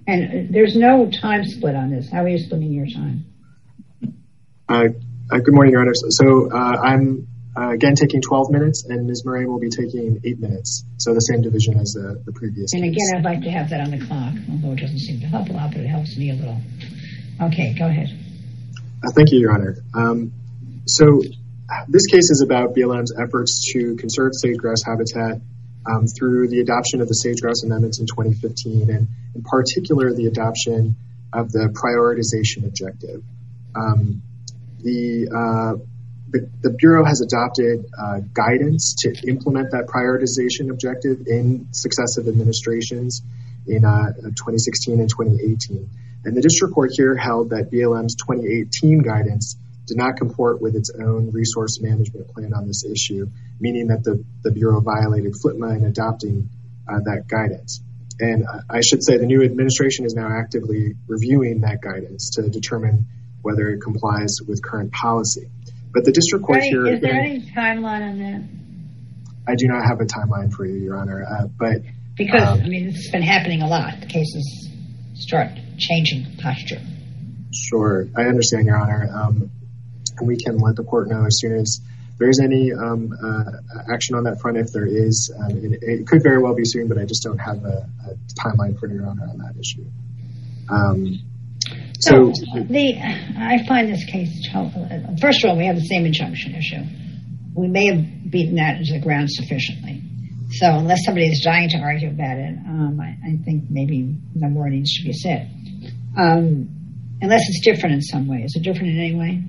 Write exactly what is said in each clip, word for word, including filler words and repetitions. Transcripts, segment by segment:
And there's no time split on this. How are you splitting your time? Uh, uh, good morning, Your Honor. So, so uh, I'm uh, again taking twelve minutes, and Miz Murray will be taking eight minutes. So the same division as uh, the previous And case. again, I'd like to have that on the clock, although it doesn't seem to help a lot, but it helps me a little. Okay, go ahead. Uh, thank you, Your Honor. Um, so this case is about B L M's efforts to conserve sage-grouse habitat um, through the adoption of the Sage-Grouse Amendments in twenty fifteen, and in particular, the adoption of the prioritization objective. Um, the, uh, the the Bureau has adopted uh, guidance to implement that prioritization objective in successive administrations in uh, twenty sixteen and twenty eighteen. And the district court here held that B L M's twenty eighteen guidance did not comport with its own resource management plan on this issue, meaning that the, the Bureau violated F L I P M A in adopting uh, that guidance. And I should say the new administration is now actively reviewing that guidance to determine whether it complies with current policy. But the district court Right. here... Is there any timeline on that? I do not have a timeline for you, Your Honor, uh, but... Because, um, I mean, it's been happening a lot. The cases start changing posture. Sure. I understand, Your Honor. Um, and we can let the court know as soon as there is any um, uh, action on that front. If there is, um, it, it could very well be soon, but I just don't have a, a timeline for Your Honor on that issue. Um, so, so the I find this case, first of all, we have the same injunction issue. We may have beaten that as a ground sufficiently. So unless somebody is dying to argue about it, um, I, I think maybe no more needs to be said. Um, unless it's different in some way. Is it different in any way?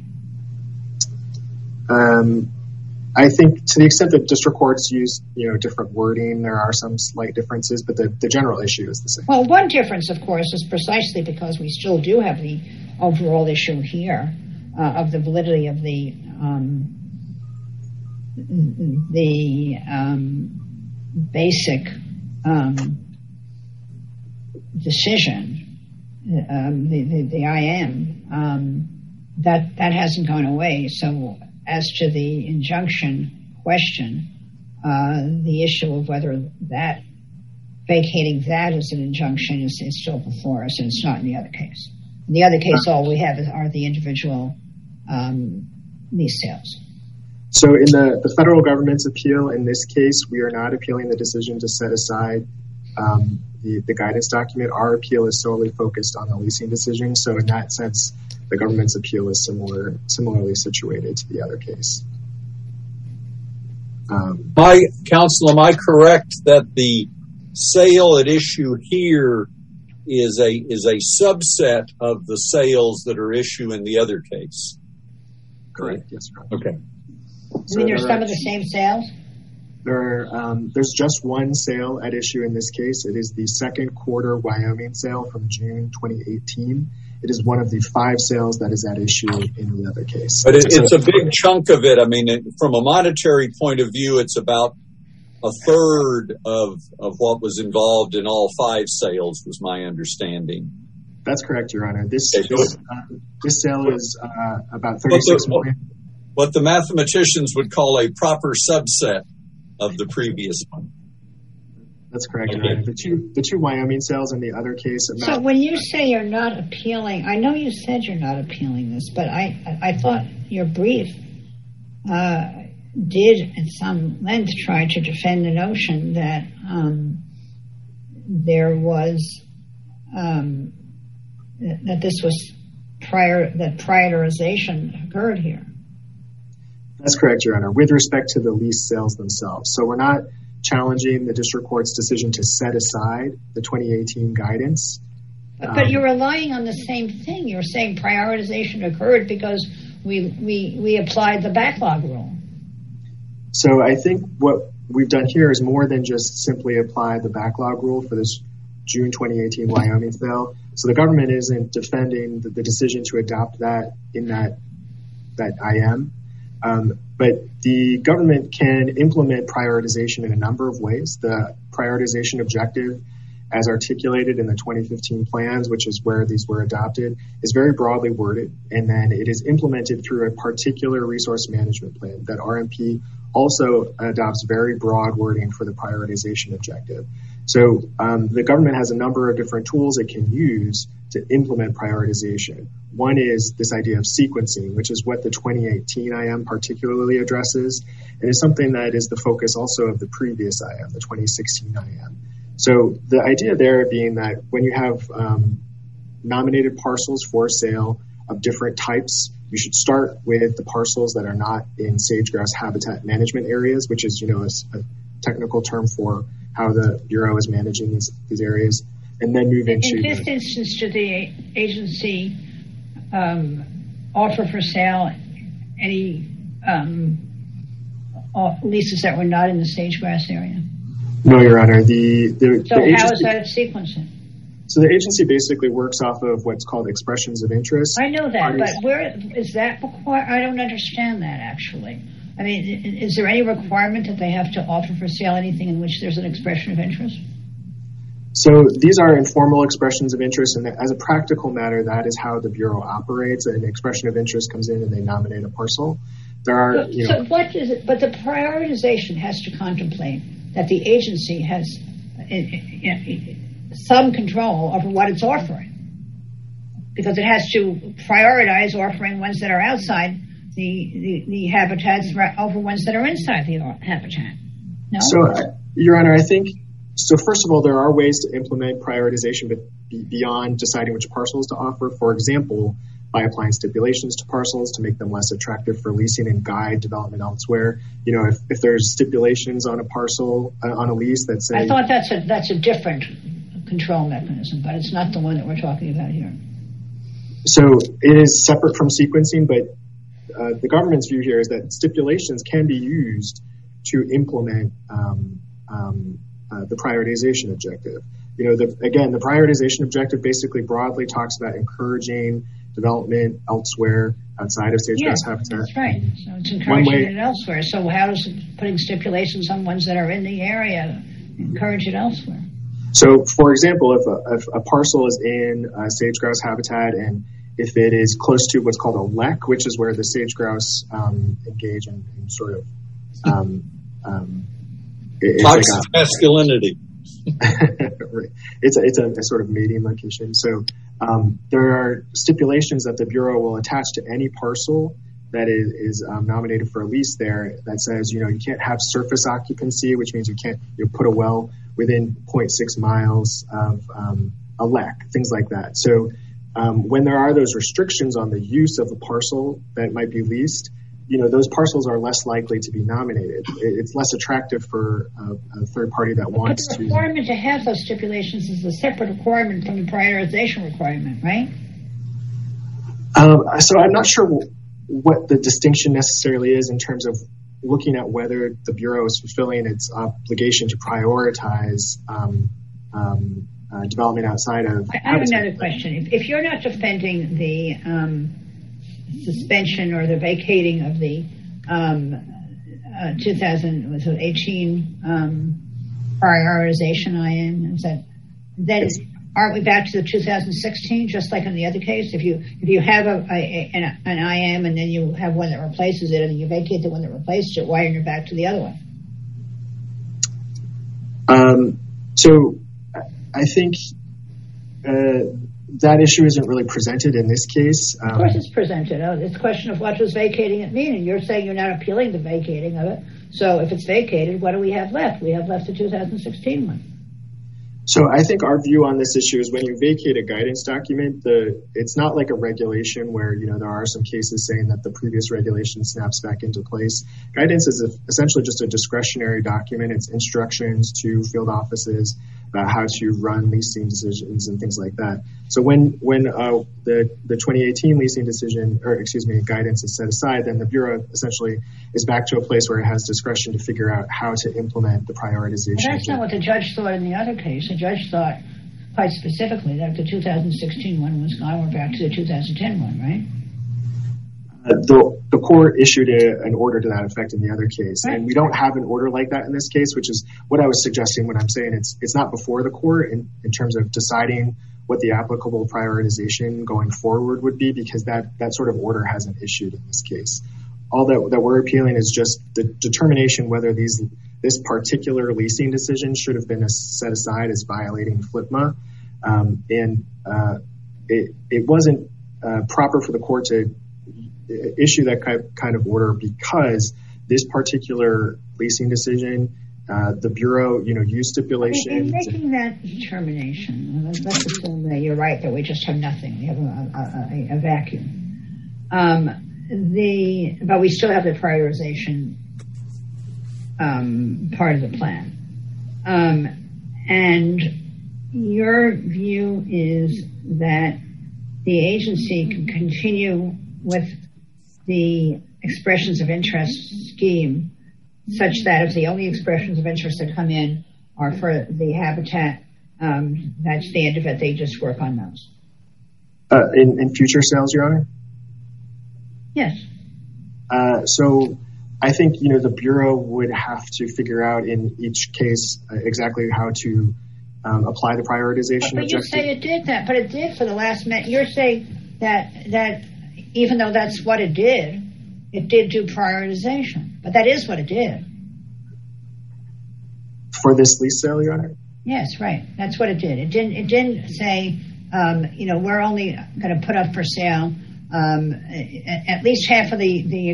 Um, I think to the extent that district courts use, you know, different wording, there are some slight differences, but the, the general issue is the same. Well, one difference, of course, is precisely because we still do have the overall issue here uh, of the validity of the um, the um, basic um, decision, um, the, the, the I M, um, that that hasn't gone away. So as to the injunction question, uh, the issue of whether that vacating that as an injunction is, is still before us, and it's not in the other case. In the other case, all we have is, are the individual um, lease sales. So in the, the federal government's appeal, in this case, we are not appealing the decision to set aside um, the, the guidance document. Our appeal is solely focused on the leasing decision. So in that sense, the government's appeal is similar, similarly situated to the other case. Um, my counsel, am I correct that the sale at issue here is a is a subset of the sales that are issue in the other case? Correct. Yes, correct. Okay. So I mean, there's some of the same sales? There are, um, there's just one sale at issue in this case. It is the second quarter Wyoming sale from June twenty eighteen. It is one of the five sales that is at issue in the other case. But it, it's a big chunk of it. I mean, it, from a monetary point of view, it's about a third of, of what was involved in all five sales, was my understanding. That's correct, Your Honor. This okay, this, uh, this sale is uh, about thirty-six million. What the mathematicians would call a proper subset of the previous one. That's correct, okay. Your Honor. The two the two Wyoming sales in the other case. About- so when you say you're not appealing, I know you said you're not appealing this, but I I thought your brief uh, did at some length try to defend the notion that um, there was um, that this was prior that prioritization occurred here. That's correct, Your Honor, with respect to the lease sales themselves. So we're not challenging the district court's decision to set aside the twenty eighteen guidance. But, but um, you're relying on the same thing. You're saying prioritization occurred because we we we applied the backlog rule. So I think what we've done here is more than just simply apply the backlog rule for this June twenty eighteen Wyoming sale. So the government isn't defending the, the decision to adopt that in that that I M. Um, but the government can implement prioritization in a number of ways. The prioritization objective, as articulated in the twenty fifteen plans, which is where these were adopted, is very broadly worded, and then it is implemented through a particular resource management plan. That R M P also adopts very broad wording for the prioritization objective. So um, the government has a number of different tools it can use to implement prioritization. One is this idea of sequencing, which is what the twenty eighteen I M particularly addresses, and is something that is the focus also of the previous I M, the twenty sixteen I M. So the idea there being that when you have um, nominated parcels for sale of different types, you should start with the parcels that are not in sage-grouse habitat management areas, which is, you know, a, a technical term for how the Bureau is managing these, these areas, and then move into... In this the, instance, did the agency um, offer for sale any um, leases that were not in the sage-grouse area? No, Your Honor. The, the, so the how agency, is that sequencing? So the agency basically works off of what's called expressions of interest. I know that, Parties. But where is that required? I don't understand that, actually. I mean, is there any requirement that they have to offer for sale anything in which there's an expression of interest? So these are informal expressions of interest, and as a practical matter, that is how the Bureau operates. An expression of interest comes in and they nominate a parcel. There are, so, you know, so what is it? But the prioritization has to contemplate that the agency has you know, some control over what it's offering, because it has to prioritize offering ones that are outside the, the, the habitats over ones that are inside the habitat. No? So, uh, Your Honor, I think, so first of all, there are ways to implement prioritization but beyond deciding which parcels to offer. For example, by applying stipulations to parcels to make them less attractive for leasing and guide development elsewhere. You know, if, if there's stipulations on a parcel, uh, on a lease that say... I thought that's a, that's a different control mechanism, but it's not the one that we're talking about here. So it is separate from sequencing, but uh, the government's view here is that stipulations can be used to implement um, um, uh, the prioritization objective. You know, the, again, the prioritization objective basically broadly talks about encouraging development elsewhere outside of sage-grouse yeah, habitat. That's right. So it's encouraging way, it elsewhere. So how does putting stipulations on ones that are in the area encourage it elsewhere? So, for example, if a, if a parcel is in uh, sage-grouse habitat and if it is close to what's called a L E C, which is where the sage-grouse um, engage in, in sort of um, um, it, toxic like masculinity. Right. It's a, it's a, a sort of mating location. So um, there are stipulations that the Bureau will attach to any parcel that is, is um, nominated for a lease there that says, you know, you can't have surface occupancy, which means you can't you know, put a well within zero point six miles of um, a L E C, things like that. So um, when there are those restrictions on the use of a parcel that might be leased, you know, those parcels are less likely to be nominated. It's less attractive for a, a third party that wants to... But the requirement to, to have those stipulations is a separate requirement from the prioritization requirement, right? Um, so I'm not sure what the distinction necessarily is in terms of looking at whether the Bureau is fulfilling its obligation to prioritize um, um, uh, development outside of... I have another question. If, if you're not defending the... Um, suspension or the vacating of the um, uh, two thousand eighteen um, prioritization I M, is that then yes. Aren't we back to the two thousand sixteen, just like in the other case? If you if you have a, a an, an I M and then you have one that replaces it and then you vacate the one that replaced it, why aren't you back to the other one? Um, so I think uh, that issue isn't really presented in this case. Um, of course it's presented. Oh, it's a question of what does vacating it mean, and you're saying you're not appealing the vacating of it. So if it's vacated, what do we have left? We have left the two thousand sixteen one. So I think our view on this issue is when you vacate a guidance document, the it's not like a regulation where, you know, there are some cases saying that the previous regulation snaps back into place. Guidance is a, essentially just a discretionary document. It's instructions to field offices about how to run leasing decisions and things like that. So when when uh, the the twenty eighteen leasing decision, or excuse me, guidance is set aside, then the Bureau essentially is back to a place where it has discretion to figure out how to implement the prioritization. Well, that's not what the judge thought in the other case. The judge thought quite specifically that the two thousand sixteen one was gone. We're back to the two thousand ten one, right? Uh, the the court issued a, an order to that effect in the other case, right. And we don't have an order like that in this case, which is what I was suggesting when I'm saying it's it's not before the court in, in terms of deciding what the applicable prioritization going forward would be, because that that sort of order hasn't issued in this case. All that that we're appealing is just the determination whether these this particular leasing decision should have been set aside as violating FLIPMA. Um, and uh, it, it wasn't uh, proper for the court to issue that kind of order because this particular leasing decision, uh, the Bureau, you know, used stipulations. In making that determination, let's assume that you're right, that we just have nothing. We have a, a, a vacuum. Um, the, but we still have the prioritization um, part of the plan. Um, and your view is that the agency can continue with the expressions of interest scheme such that if the only expressions of interest that come in are for the habitat, um, that's the end of it. They just work on those. Uh, in, in future sales, Your Honor? Yes. Uh, so I think, you know, the Bureau would have to figure out in each case uh, exactly how to um, apply the prioritization but, but objective. You say it did that, but it did for the last minute. You're saying that that even though that's what it did, it did do prioritization. But that is what it did. For this lease sale, Your Honor? Yes, right. That's what it did. It didn't. It didn't say, um, you know, we're only going to put up for sale um, at least half of the the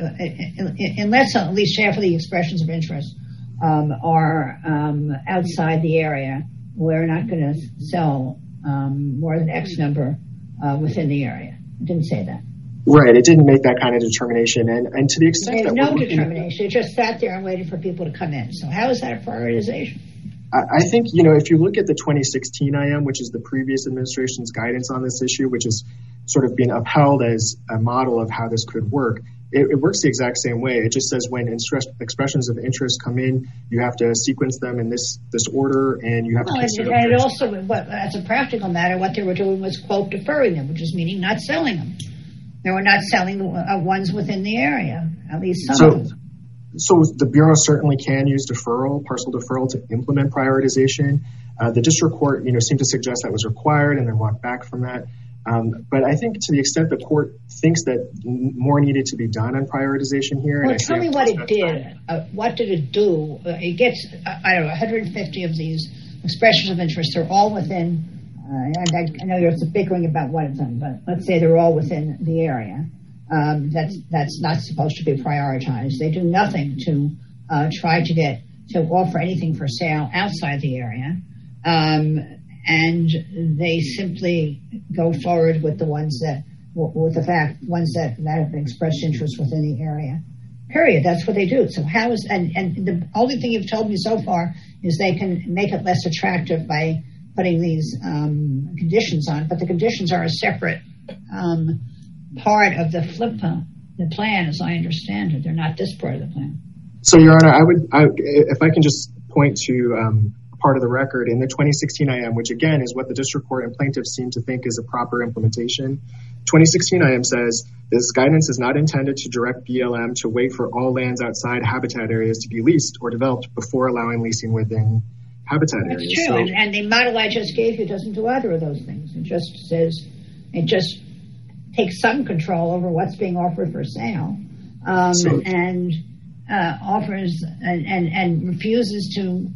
uh, unless at least half of the expressions of interest um, are um, outside the area. We're not going to sell um, more than X number uh, within the area. It didn't say that. Right. It didn't make that kind of determination. And, and to the extent There's that no we're determination. It just sat there and waited for people to come in. So how is that a prioritization? I, I think, you know, if you look at the twenty sixteen I M, which is the previous administration's guidance on this issue, which is sort of being upheld as a model of how this could work, it, it works the exact same way. It just says when interest, expressions of interest come in, you have to sequence them in this this order, and you have well, to consider. And it also, what, as a practical matter, what they were doing was, quote, deferring them, which is meaning not selling them. They were not selling the uh, ones within the area, at least some so, of them. So the Bureau certainly can use deferral, partial deferral, to implement prioritization. Uh, the district court, you know, seemed to suggest that was required and then walked back from that. Um, but I think to the extent the court thinks that more needed to be done on prioritization here. Well, and tell me what it did. Uh, what did it do? Uh, it gets, uh, I don't know, one hundred fifty of these expressions of interest. They're all within. Uh, and I, I know you're bickering about what it's done, but let's say they're all within the area. Um, that's that's not supposed to be prioritized. They do nothing to uh, try to get to offer anything for sale outside the area, um, and they simply go forward with the ones that, with the fact ones that, that have expressed interest within the area. Period. That's what they do. So how is and and the only thing you've told me so far is they can make it less attractive by putting these um, conditions on, but the conditions are a separate um, part of the FLIPMA, the plan, as I understand it. They're not this part of the plan. So, Your Honor, I would, I, if I can just point to um, part of the record in the twenty sixteen I M, which again is what the district court and plaintiffs seem to think is a proper implementation. twenty sixteen I M says this guidance is not intended to direct B L M to wait for all lands outside habitat areas to be leased or developed before allowing leasing within habitat That's areas. true, So, and, and the model I just gave you doesn't do either of those things. It just says, it just takes some control over what's being offered for sale, um, So- and uh, offers and, and, and refuses to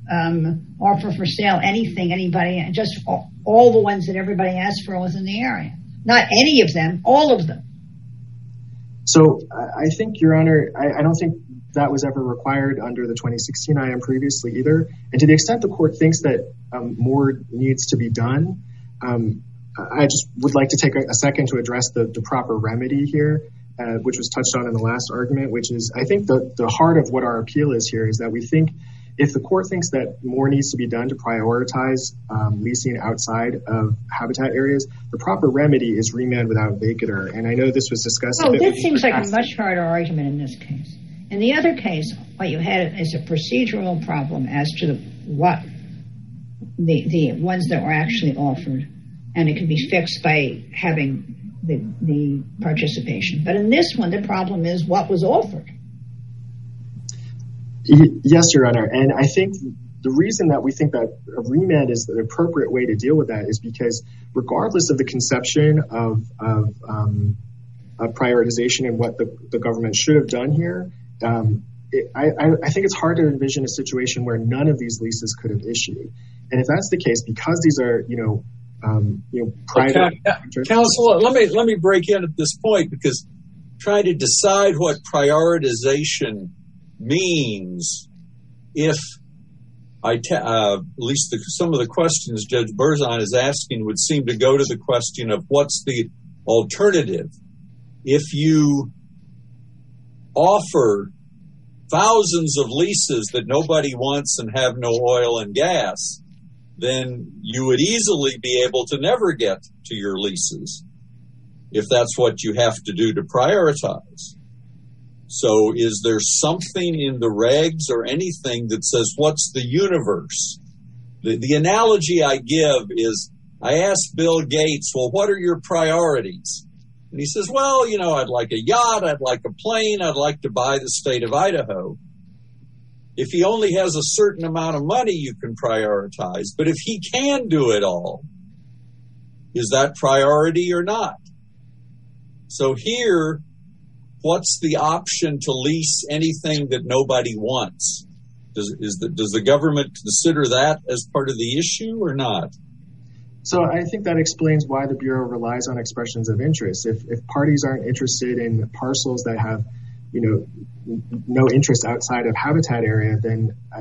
um, offer for sale anything, anybody, and just all, all the ones that everybody asks for within the area. Not any of them, all of them. So I think, Your Honor, I, I don't think that was ever required under the twenty sixteen I M previously either. And to the extent the court thinks that um, more needs to be done, um, I just would like to take a, a second to address the, the proper remedy here, uh, which was touched on in the last argument, which is I think the, the heart of what our appeal is here is that we think if the court thinks that more needs to be done to prioritize um, leasing outside of habitat areas, the proper remedy is remand without vacatur. And I know this was discussed. Oh, a bit this with seems the like a past- much harder argument in this case. In the other case, what you had is a procedural problem as to the, what the the ones that were actually offered, and it can be fixed by having the the participation. But in this one, the problem is what was offered. Yes, Your Honor. And I think the reason that we think that a remand is the appropriate way to deal with that is because regardless of the conception of, of, um, of prioritization and what the, the government should have done here, um, it, I, I think it's hard to envision a situation where none of these leases could have issued. And if that's the case, because these are, you know, um, you know, private. Okay. Counsel, let me let me break in at this point, because trying to decide what prioritization means, if I te- uh, at least the, some of the questions Judge Berzon is asking would seem to go to the question of what's the alternative. If you offer thousands of leases that nobody wants and have no oil and gas, then you would easily be able to never get to your leases if that's what you have to do to prioritize. So is there something in the regs or anything that says what's the universe? The, the analogy I give is, I asked Bill Gates, well, what are your priorities? And he says, well, you know, I'd like a yacht, I'd like a plane, I'd like to buy the state of Idaho. If he only has a certain amount of money, you can prioritize. But if he can do it all, is that priority or not? So here, what's the option to lease anything that nobody wants? Does, is the, does the government consider that as part of the issue or not? So I think that explains why the Bureau relies on expressions of interest. If, if parties aren't interested in parcels that have, you know, no interest outside of habitat area, then uh,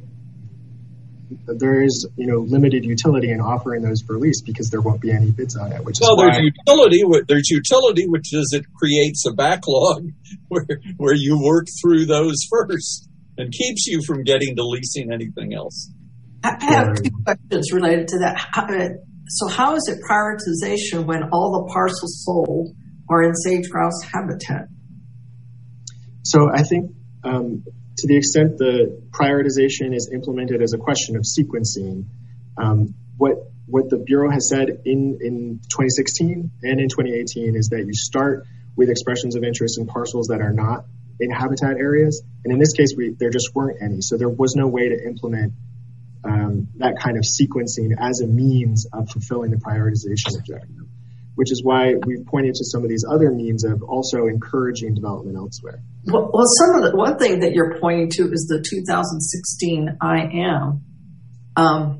there is, you know, limited utility in offering those for lease, because there won't be any bids on it. Which well, is why there's utility. There's utility, which is it creates a backlog where where you work through those first and keeps you from getting to leasing anything else. I have two questions related to that. So how is it prioritization when all the parcels sold are in sage-grouse habitat? So I think um, to the extent the prioritization is implemented as a question of sequencing, um, what what the Bureau has said in, in twenty sixteen and in twenty eighteen is that you start with expressions of interest in parcels that are not in habitat areas. And in this case, we, there just weren't any. So there was no way to implement um, that kind of sequencing as a means of fulfilling the prioritization objective, which is why we've pointed to some of these other means of also encouraging development elsewhere. Well, well some of the one thing that you're pointing to is the two thousand sixteen I M. Um,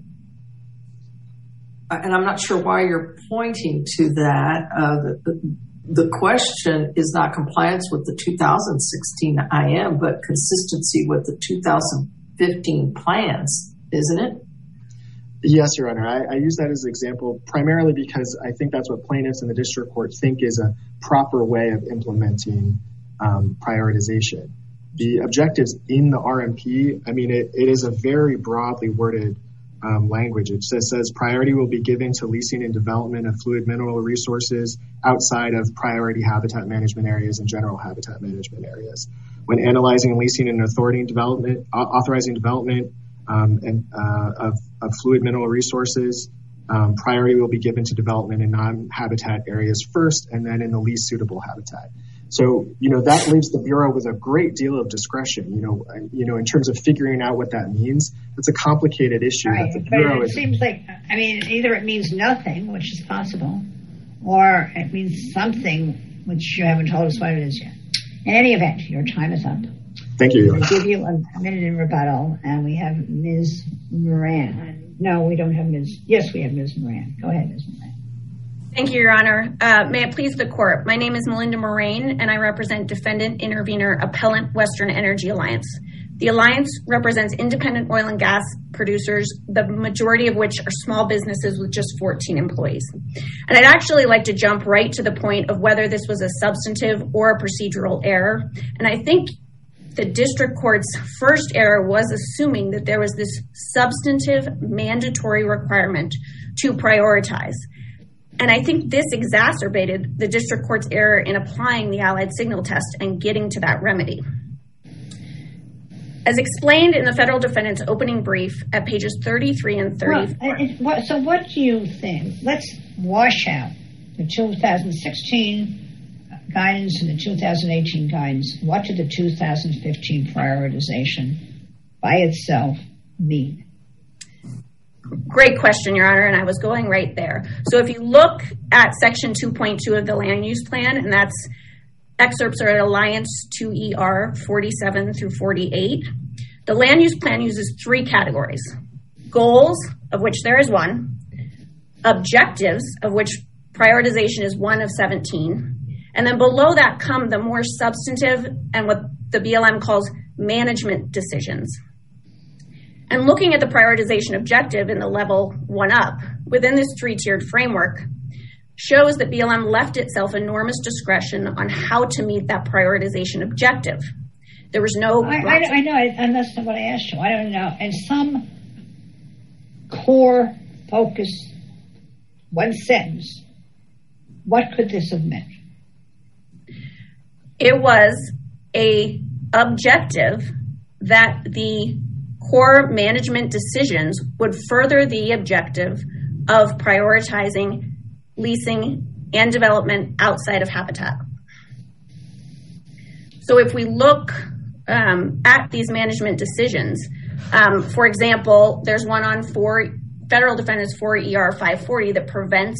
and I'm not sure why you're pointing to that. Uh, the, the, the question is not compliance with the two thousand sixteen I M, but consistency with the two thousand fifteen plans, isn't it? Yes, Your Honor. I, I use that as an example primarily because I think that's what plaintiffs in the district court think is a proper way of implementing um, prioritization. The objectives in the R M P, I mean, it, it is a very broadly worded um, language. It says, says priority will be given to leasing and development of fluid mineral resources outside of priority habitat management areas and general habitat management areas. When analyzing leasing and authority development, authorizing development, Um, and uh, of, of fluid mineral resources, um, priority will be given to development in non-habitat areas first, and then in the least suitable habitat. So, you know, that leaves the Bureau with a great deal of discretion. You know, you know, in terms of figuring out what that means, it's a complicated issue. Right, that the but Bureau it is, seems like, I mean, either it means nothing, which is possible, or it means something, which you haven't told us what it is yet. In any event, your time is up. Thank you. We'll give you a minute in rebuttal, and we have Miz Moran. No, we don't have Miz Yes, we have Miz Moran. Go ahead, Miz Moran. Thank you, Your Honor. Uh, may it please the court. My name is Melinda Moran, and I represent defendant, intervener, appellant, Western Energy Alliance. The alliance represents independent oil and gas producers, the majority of which are small businesses with just fourteen employees. And I'd actually like to jump right to the point of whether this was a substantive or a procedural error. And I think the district court's first error was assuming that there was this substantive mandatory requirement to prioritize. And I think this exacerbated the district court's error in applying the Allied signal test and getting to that remedy. As explained in the federal defendant's opening brief at pages thirty-three and thirty-four. Well, so what do you think? Let's wash out the two thousand sixteen guidance and the two thousand eighteen guidance. What did the two thousand fifteen prioritization by itself mean? Great question, Your Honor, and I was going right there. So if you look at section two point two of the land use plan, and that's excerpts are at Alliance two E R forty-seven through forty-eight. The land use plan uses three categories: goals, of which there is one, objectives, of which prioritization is one of seventeen, and then below that come the more substantive and what the B L M calls management decisions. And looking at the prioritization objective in the level one up within this three-tiered framework shows that B L M left itself enormous discretion on how to meet that prioritization objective. There was no... I, I, I know, and that's not what I asked you. I don't know. And some core focus, one sentence, what could this have meant? It was a objective that the core management decisions would further the objective of prioritizing leasing and development outside of habitat. So if we look um, at these management decisions, um, for example, there's one on four Federal Defendants four E R five forty that prevents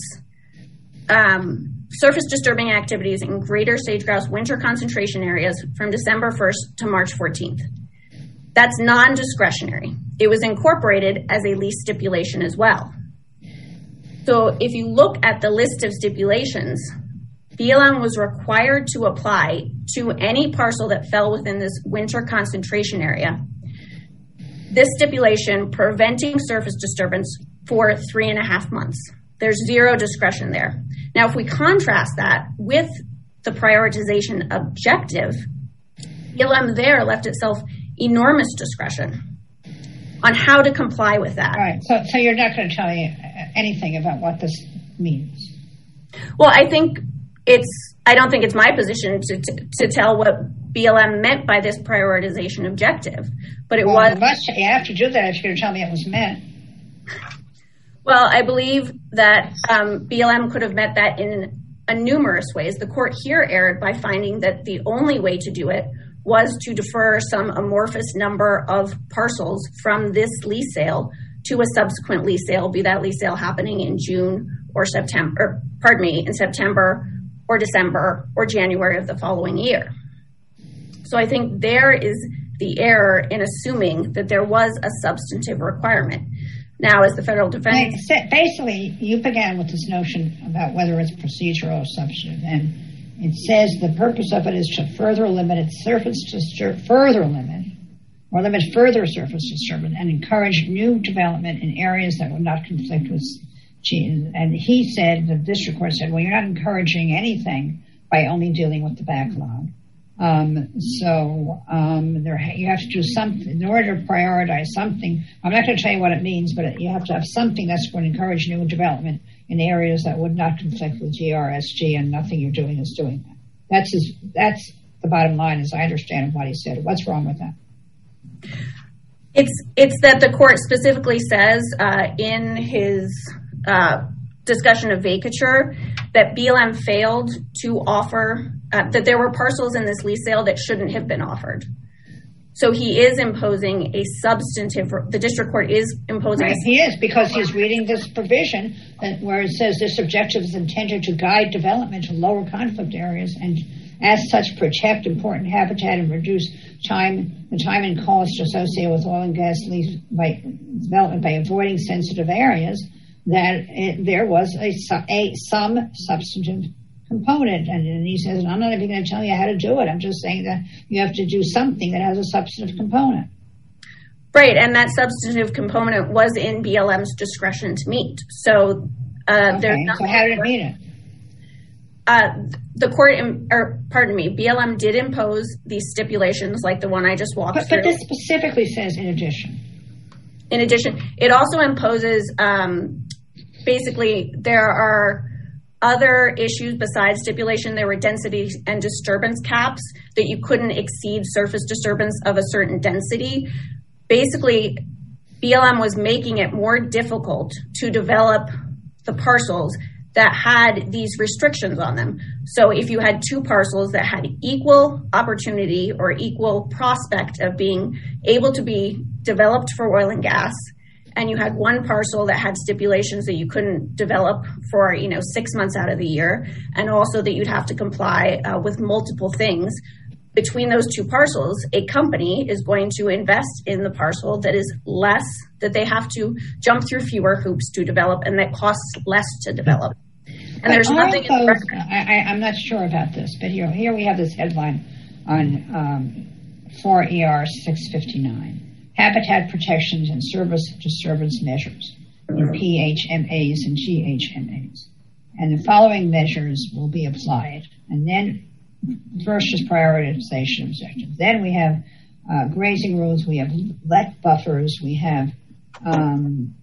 um, surface disturbing activities in greater sage-grouse winter concentration areas from December first to March fourteenth. That's non-discretionary. It was incorporated as a lease stipulation as well. So if you look at the list of stipulations, B L M was required to apply to any parcel that fell within this winter concentration area this stipulation preventing surface disturbance for three and a half months. There's zero discretion there. Now, if we contrast that with the prioritization objective, B L M there left itself enormous discretion on how to comply with that. All right. So, so you're not going to tell me anything about what this means? Well, I think it's, I don't think it's my position to, to, to tell what B L M meant by this prioritization objective, but it well, was... You, must, you have to do that if you're going to tell me it was meant. Well, I believe that um, B L M could have met that in a numerous ways. The court here erred by finding that the only way to do it was to defer some amorphous number of parcels from this lease sale to a subsequent lease sale, be that lease sale happening in June or September, or, pardon me, in September or December or January of the following year. So I think there is the error in assuming that there was a substantive requirement. Now, as the federal defense... Basically, you began with this notion about whether it's procedural or substantive, and it says the purpose of it is to further limit its surface disturb, further limit, or limit further surface disturbance and encourage new development in areas that would not conflict with... And he said, the district court said, well, you're not encouraging anything by only dealing with the backlog. Um, so um, there, you have to do something in order to prioritize something. I'm not going to tell you what it means, but you have to have something that's going to encourage new development in areas that would not conflict with G R S G, and nothing you're doing is doing that. That's his, that's the bottom line, as I understand what he said. What's wrong with that? It's it's that the court specifically says uh, in his uh, discussion of vacature that B L M failed to offer. Uh, that there were parcels in this lease sale that shouldn't have been offered. So he is imposing a substantive, the district court is imposing... Right, a, he is, because he's reading this provision that, where it says this objective is intended to guide development to lower conflict areas and as such protect important habitat and reduce time, the time and cost associated with oil and gas lease by development by avoiding sensitive areas, that it, there was a, a some substantive component. And, and he says, I'm not even going to tell you how to do it. I'm just saying that you have to do something that has a substantive component. Right, and that substantive component was in B L M's discretion to meet. So, uh, okay, there's so how did it meet it? Uh, the court, or pardon me, B L M did impose these stipulations like the one I just walked but, through. But this specifically says in addition. In addition, it also imposes, um, basically, there are other issues besides stipulation. There were density and disturbance caps that you couldn't exceed surface disturbance of a certain density. Basically, B L M was making it more difficult to develop the parcels that had these restrictions on them. So if you had two parcels that had equal opportunity or equal prospect of being able to be developed for oil and gas, and you had one parcel that had stipulations that you couldn't develop for, you know, six months out of the year, and also that you'd have to comply uh, with multiple things. Between those two parcels, a company is going to invest in the parcel that is less, that they have to jump through fewer hoops to develop, and that costs less to develop. And but there's nothing in the record. I, I, I'm not sure about this, but here, here we have this headline on um, four E R six fifty-nine. Habitat protections and service disturbance measures in P H M As and G H M As. And the following measures will be applied. And then first is prioritization objectives. Then we have uh, grazing rules, we have let buffers, we have um,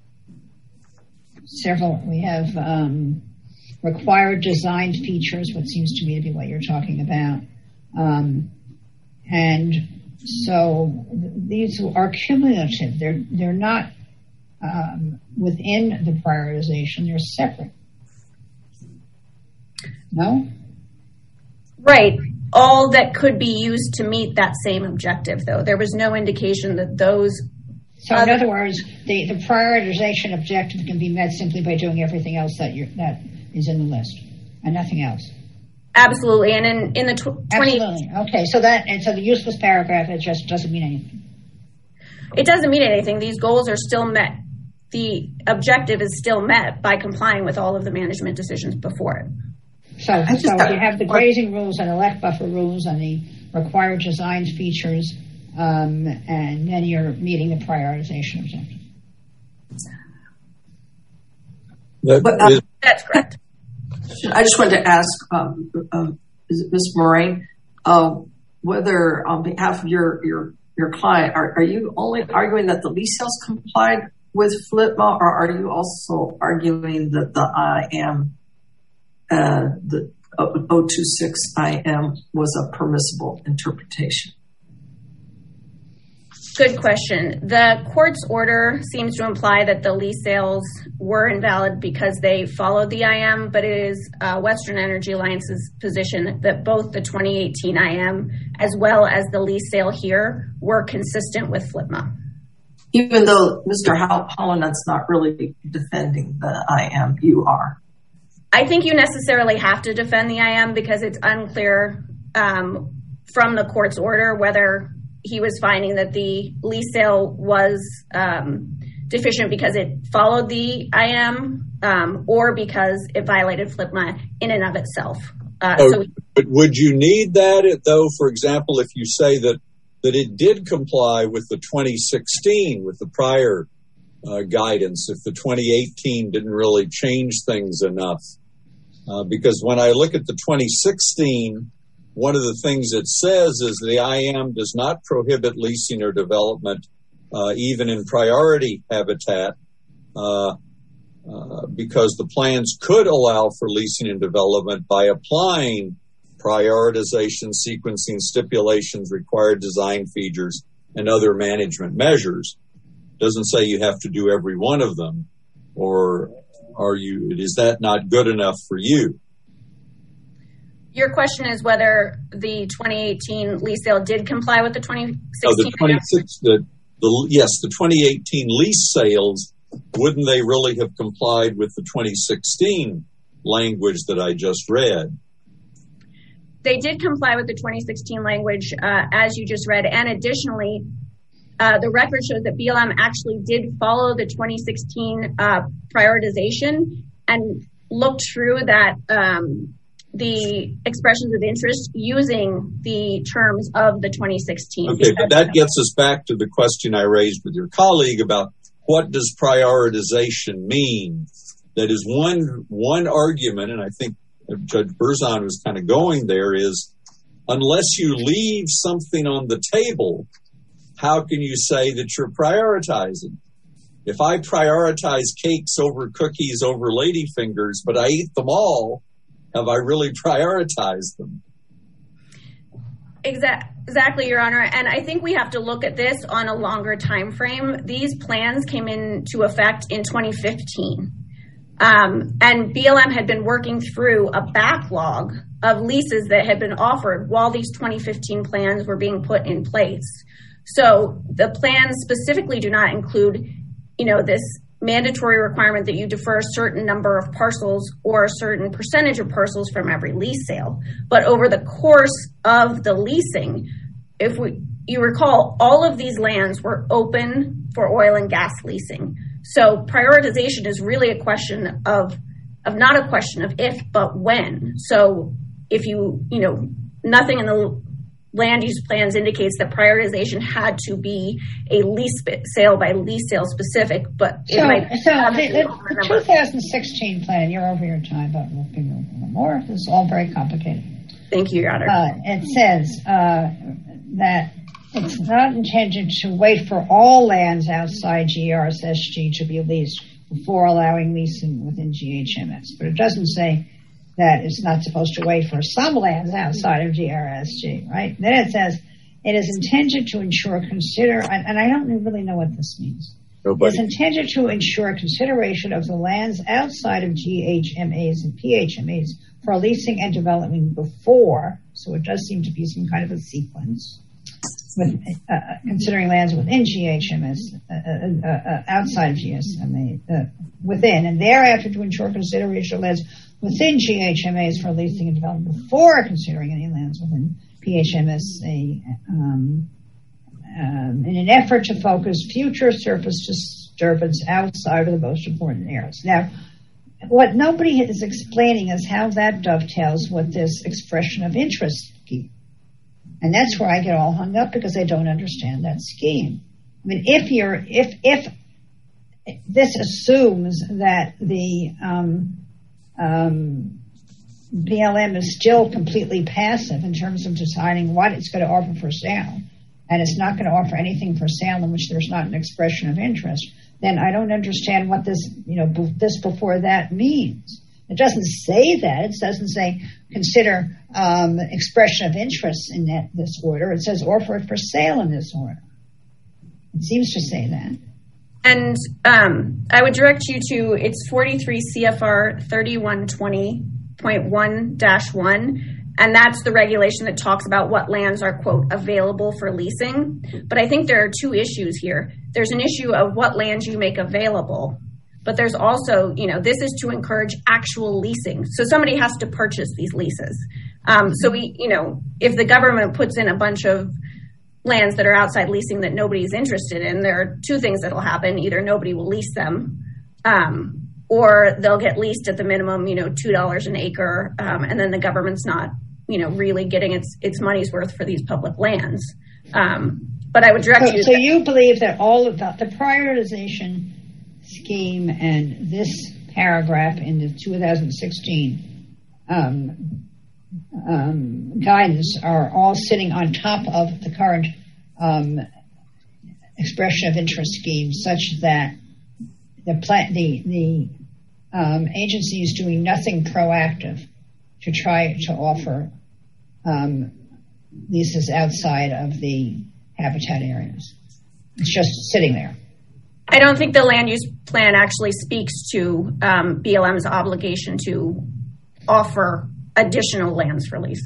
several, we have um, required design features, what seems to me to be what you're talking about. Um, and so these are cumulative. They're they're not um, within the prioritization. They're separate. No? Right. All that could be used to meet that same objective, though. There was no indication that those... So in other words, the, the prioritization objective can be met simply by doing everything else that you're, that is in the list and nothing else. Absolutely. And in, in the tw- twenty... Absolutely. Okay, so that, and so the useless paragraph, it just doesn't mean anything. It doesn't mean anything. These goals are still met. The objective is still met by complying with all of the management decisions before it. So, so you have the grazing rules and the let buffer rules and the required design features, um, and then you're meeting the prioritization objective. That but, uh, is, That's correct. I just wanted to ask, um, um, is it Miz Moraine, uh, whether on behalf of your your your client, are, are you only arguing that the lease sales complied with F L T M A, or are you also arguing that the I M, uh, the oh two twenty-six I M was a permissible interpretation? Good question. The court's order seems to imply that the lease sales were invalid because they followed the I M, but it is uh, Western Energy Alliance's position that both the twenty eighteen I M as well as the lease sale here were consistent with F L T M A. Even though Mister Holland's not really defending the I M, you are. I think you necessarily have to defend the I M because it's unclear um, from the court's order whether he was finding that the lease sale was um, deficient because it followed the I M um, or because it violated F L T M A in and of itself. Uh, oh, so, but would you need that, though, for example, if you say that, that it did comply with the twenty sixteen, with the prior uh, guidance, if the twenty eighteen didn't really change things enough? Uh, because when I look at the twenty sixteen, one of the things it says is the I M does not prohibit leasing or development, uh, even in priority habitat, uh, uh, because the plans could allow for leasing and development by applying prioritization, sequencing, stipulations, required design features, and other management measures. Doesn't say you have to do every one of them, or are you? Is that not good enough for you? Your question is whether the twenty eighteen lease sale did comply with the twenty sixteen? Oh, the twenty-six, the, the, yes, the twenty eighteen lease sales, wouldn't they really have complied with the twenty sixteen language that I just read? They did comply with the twenty sixteen language, uh, as you just read. And additionally, uh, the record shows that B L M actually did follow the twenty sixteen uh, prioritization and looked through that um, the expressions of interest using the terms of the twenty sixteen. Okay, but that gets us back to the question I raised with your colleague about what does prioritization mean? That is one one argument, and I think Judge Berzon was kind of going there, is unless you leave something on the table, how can you say that you're prioritizing? If I prioritize cakes over cookies over ladyfingers, but I eat them all, have I really prioritized them? Exactly, Your Honor. And I think we have to look at this on a longer time frame. These plans came into effect in twenty fifteen. Um, and B L M had been working through a backlog of leases that had been offered while these twenty fifteen plans were being put in place. So the plans specifically do not include you know, this mandatory requirement that you defer a certain number of parcels or a certain percentage of parcels from every lease sale. But over the course of the leasing, if we, you recall, all of these lands were open for oil and gas leasing. So prioritization is really a question of, of not a question of if, but when. So if you, you know, nothing in the land use plans indicates that prioritization had to be a lease sale by lease sale specific, but it so, might so the, the two thousand sixteen plan, you're over your time, but we'll give you a little more. This is all very complicated. Thank you, Your Honor. Uh, it says uh, that it's not intended to wait for all lands outside G R S S G to be leased before allowing leasing within G H M S, but it doesn't say that it's not supposed to wait for some lands outside of G R S G, right? Then it says it is intended to ensure consider, and I don't really know what this means. Nobody. It's intended to ensure consideration of the lands outside of G H M As and P H M As for leasing and development before, so it does seem to be some kind of a sequence, with uh, considering lands within G H M S, uh, uh, uh, outside of G S M A, uh, within, and thereafter to ensure consideration of lands within G H M As for leasing and development before considering any lands within P H M S A, um, um, in an effort to focus future surface disturbance outside of the most important areas. Now, what nobody is explaining is how that dovetails with this expression of interest scheme. And that's where I get all hung up, because I don't understand that scheme. I mean, if you're, if, if this assumes that the, um, um, B L M is still completely passive in terms of deciding what it's going to offer for sale, and it's not going to offer anything for sale in which there's not an expression of interest, then I don't understand what this, you know, b- this before that means. It doesn't say that. It doesn't say consider um, expression of interest in that, this order. It says offer it for sale in this order. It seems to say that. And um, I would direct you to, it's forty-three C F R thirty-one twenty point one dash one. And that's the regulation that talks about what lands are, quote, available for leasing. But I think there are two issues here. There's an issue of what lands you make available, but there's also, you know, this is to encourage actual leasing. So somebody has to purchase these leases. Um, so we, you know, if the government puts in a bunch of lands that are outside leasing that nobody's interested in, there are two things that'll happen. Either nobody will lease them, um, or they'll get leased at the minimum, you know, two dollars an acre, um, and then the government's not, you know, really getting its its money's worth for these public lands. Um, but I would direct so, you to... So you believe that all of the, the prioritization scheme and this paragraph in the two thousand sixteen um, um, guidance are all sitting on top of the current um, expression of interest scheme, such that the pla- the the um, agency is doing nothing proactive to try to offer um, leases outside of the habitat areas. It's just sitting there. I don't think the land use plan actually speaks to um, B L M's obligation to offer additional lands for lease.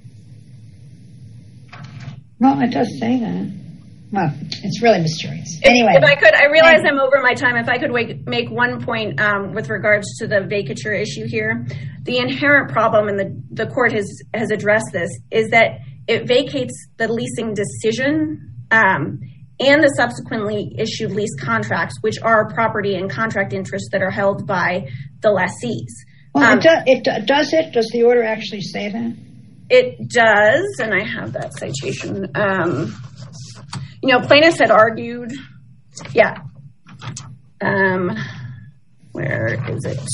Well, it does say that. Well, it's really mysterious. If, anyway. If I could, I realize I'm over my time. If I could wake, make one point um, with regards to the vacature issue here. The inherent problem, and the, the court has, has addressed this, is that it vacates the leasing decision um, and the subsequently issued lease contracts, which are property and contract interests that are held by the lessees. Well, um, it, do, it does it? Does the order actually say that? It does, and I have that citation. Um, you know, plaintiffs had argued, yeah. Um, where is it?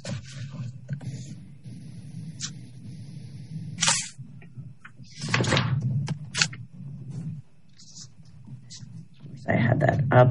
I had that up.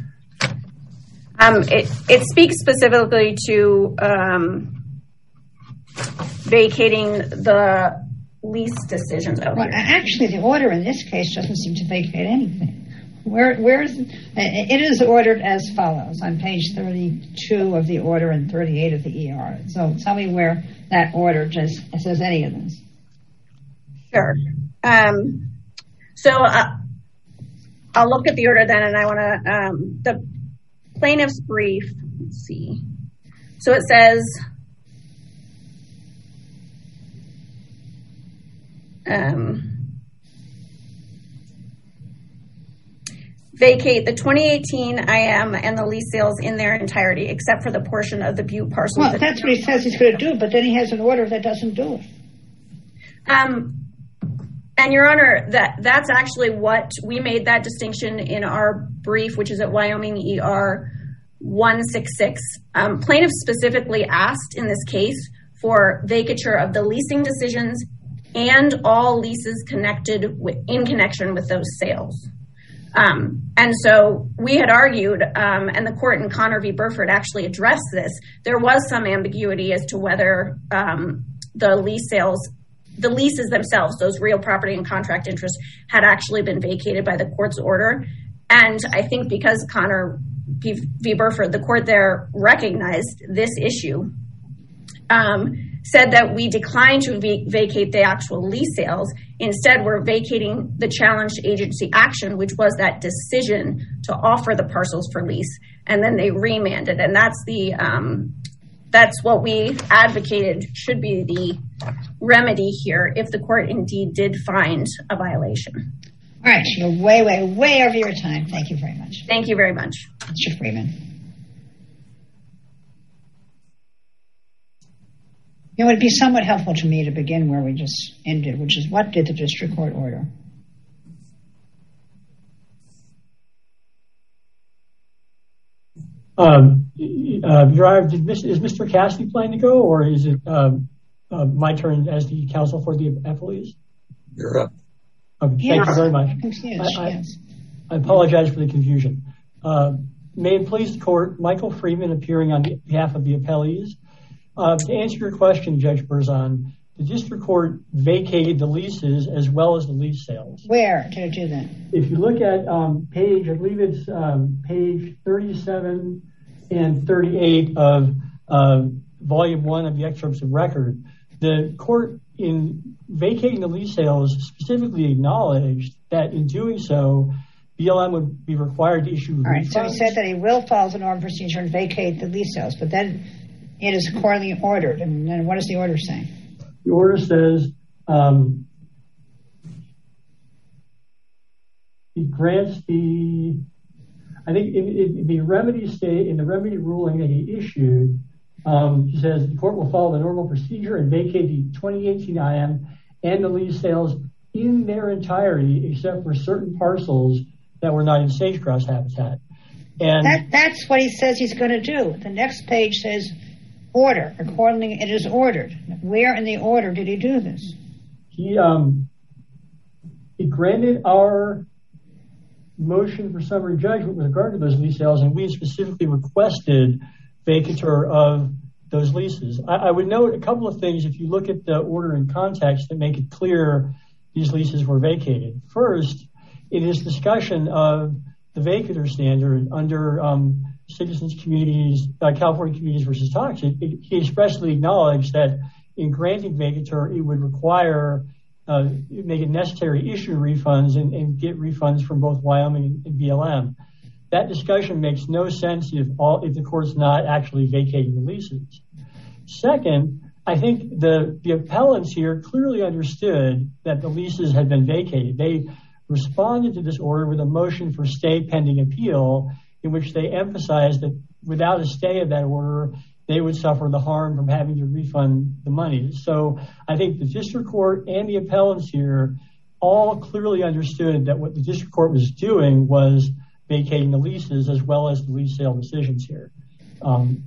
Um, it, it speaks specifically to um, vacating the lease decisions out Well, here. actually, the order in this case doesn't seem to vacate anything. Where, where is it? It is ordered as follows on page thirty-two of the order and thirty-eight of the E R. So tell me where that order just says any of this. Sure. Um, so uh, I'll look at the order then, and I want to um, the plaintiff's brief, let's see. So it says, um, vacate the twenty eighteen I M and the lease sales in their entirety, except for the portion of the Butte parcel. Well, that's what he says he's going to do, but then he has an order that doesn't do it. Um, and Your Honor, that that's actually what we made that distinction in our brief, which is at Wyoming E R one sixty-six. Um, plaintiffs specifically asked in this case for vacature of the leasing decisions and all leases connected with, in connection with those sales. Um, and so we had argued, um, and the court in Connor v. Burford actually addressed this. There was some ambiguity as to whether um, the lease sales, the leases themselves, those real property and contract interests, had actually been vacated by the court's order. And I think because Connor v. Burford, the court there recognized this issue, um, said that we declined to v- vacate the actual lease sales. Instead, we're vacating the challenged agency action, which was that decision to offer the parcels for lease, and then they remanded. And that's the um, that's what we advocated should be the remedy here if the court indeed did find a violation. All right, you're way, way, way over your time. Thank you very much. Thank you very much. Mister Freeman. It would be somewhat helpful to me to begin where we just ended, which is what did the district court order? Um, uh, Your Honor, did, is Mister Cassidy planning to go, or is it um, uh, my turn as the counsel for the appellees? You're up. Okay, Yes. Thank you very much. Yes, I, I, yes. I apologize for the confusion. Uh, may it please the court, Michael Freeman appearing on behalf of the appellees. Uh, to answer your question, Judge Berzon, the district court vacated the leases as well as the lease sales. Where did it do that? If you look at um, page, I believe it's um, page thirty-seven and thirty-eight of uh, volume one of the excerpts of record, the court in vacating the lease sales specifically acknowledged that in doing so, B L M would be required to issue. All right, so he said that he will follow the norm procedure and vacate the lease sales, but then it is accordingly ordered. And then what does the order say? The order says um, it grants the, I think in, in the remedy state, in the remedy ruling that he issued, um, he says the court will follow the normal procedure and vacate the twenty eighteen I M and the lease sales in their entirety, except for certain parcels that were not in sage-grouse habitat. And that, that's what he says he's going to do. The next page says order. Accordingly, it is ordered. Where in the order did he do this? He um, he granted our motion for summary judgment with regard to those lease sales, and we specifically requested vacatur of those leases. I, I would note a couple of things if you look at the order in context that make it clear these leases were vacated. First, in his discussion of the vacatur standard under um, Citizens Communities, uh, California Communities versus Toxic, it, he expressly acknowledged that in granting vacatur, it would require, uh, make it necessary to issue refunds and, and get refunds from both Wyoming and B L M. That discussion makes no sense if all if the court's not actually vacating the leases. Second, I think the, the appellants here clearly understood that the leases had been vacated. They responded to this order with a motion for stay pending appeal, in which they emphasized that without a stay of that order, they would suffer the harm from having to refund the money. So I think the district court and the appellants here all clearly understood that what the district court was doing was vacating the leases as well as the lease sale decisions here. Um,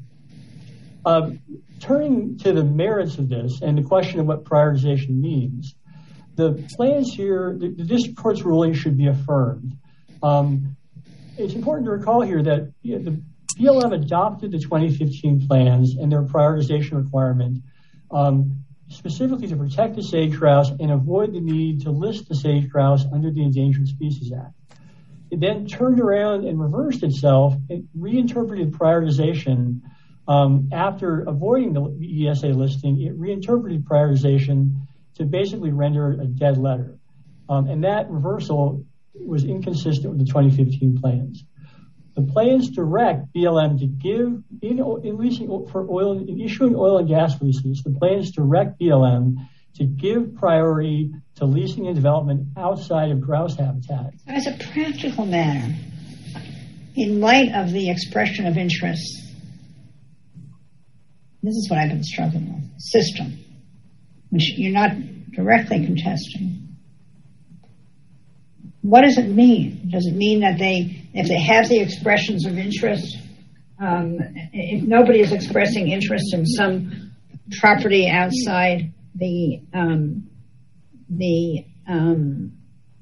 uh, turning to the merits of this and the question of what prioritization means, the plans here, the, the district court's ruling should be affirmed. Um, it's important to recall here that you know, the B L M adopted the twenty fifteen plans and their prioritization requirement um, specifically to protect the sage grouse and avoid the need to list the sage grouse under the Endangered Species Act. It then turned around and reversed itself and reinterpreted prioritization um, after avoiding the E S A listing. It reinterpreted prioritization to basically render a dead letter. Um, and that reversal was inconsistent with the twenty fifteen plans. the plans direct B L M to give, in, in leasing for oil, in issuing oil and gas leases, the plans direct B L M to give priority to leasing and development outside of grouse habitat. As a practical matter, in light of the expression of interest, this is what I've been struggling with, system, which you're not directly contesting. What does it mean? Does it mean that they, if they have the expressions of interest, um, if nobody is expressing interest in some property outside the um, the um,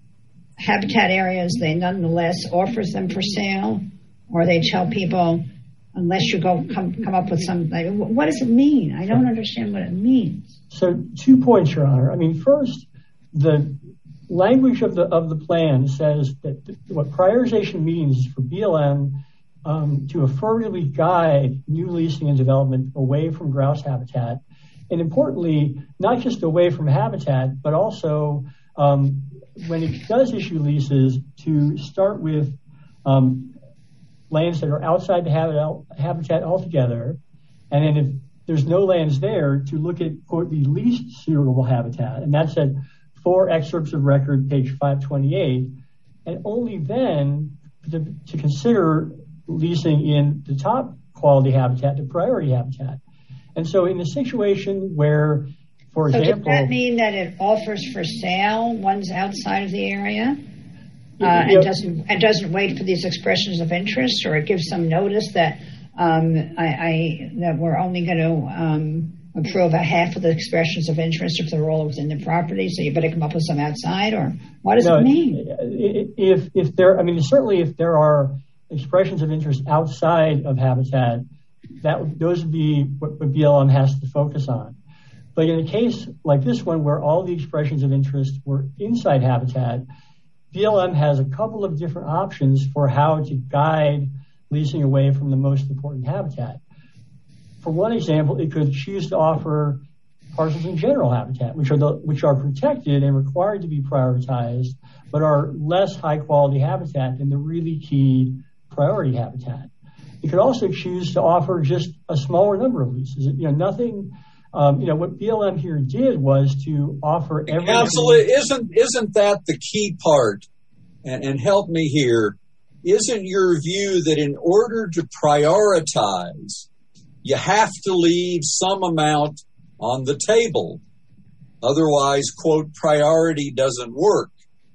habitat areas, they nonetheless offers them for sale, or they tell people, unless you go come come up with some, like, what does it mean? I don't understand what it means. So two points, Your Honor. I mean, first, the language of the of the plan says that th- what prioritization means is for B L M um, to affirmatively guide new leasing and development away from grouse habitat, and importantly, not just away from habitat, but also um, when it does issue leases, to start with um, lands that are outside the habitat, habitat altogether, and then if there's no lands there, to look at, quote, the least suitable habitat, and that's at four excerpts of record, page five twenty-eight, and only then to, to consider leasing in the top quality habitat, the priority habitat. And so in the situation where, for so example... does that mean that it offers for sale ones outside of the area? Uh, and know, doesn't and doesn't wait for these expressions of interest, or it gives some notice that um, I, I that we're only going to um, approve a half of the expressions of interest if they're all within the property, so you better come up with some outside, or what does no, it mean? If if there, I mean, certainly if there are expressions of interest outside of habitat, that those would be what, what B L M has to focus on. But in a case like this one, where all the expressions of interest were inside habitat, B L M has a couple of different options for how to guide leasing away from the most important habitat. For one example, it could choose to offer parcels in general habitat, which are the, which are protected and required to be prioritized, but are less high quality habitat than the really key priority habitat. It could also choose to offer just a smaller number of leases. You know, nothing. Um, you know, what B L M here did was to offer everything. Counsel, isn't isn't that the key part? And, and help me here. Isn't your view that in order to prioritize, you have to leave some amount on the table? Otherwise, quote, priority doesn't work.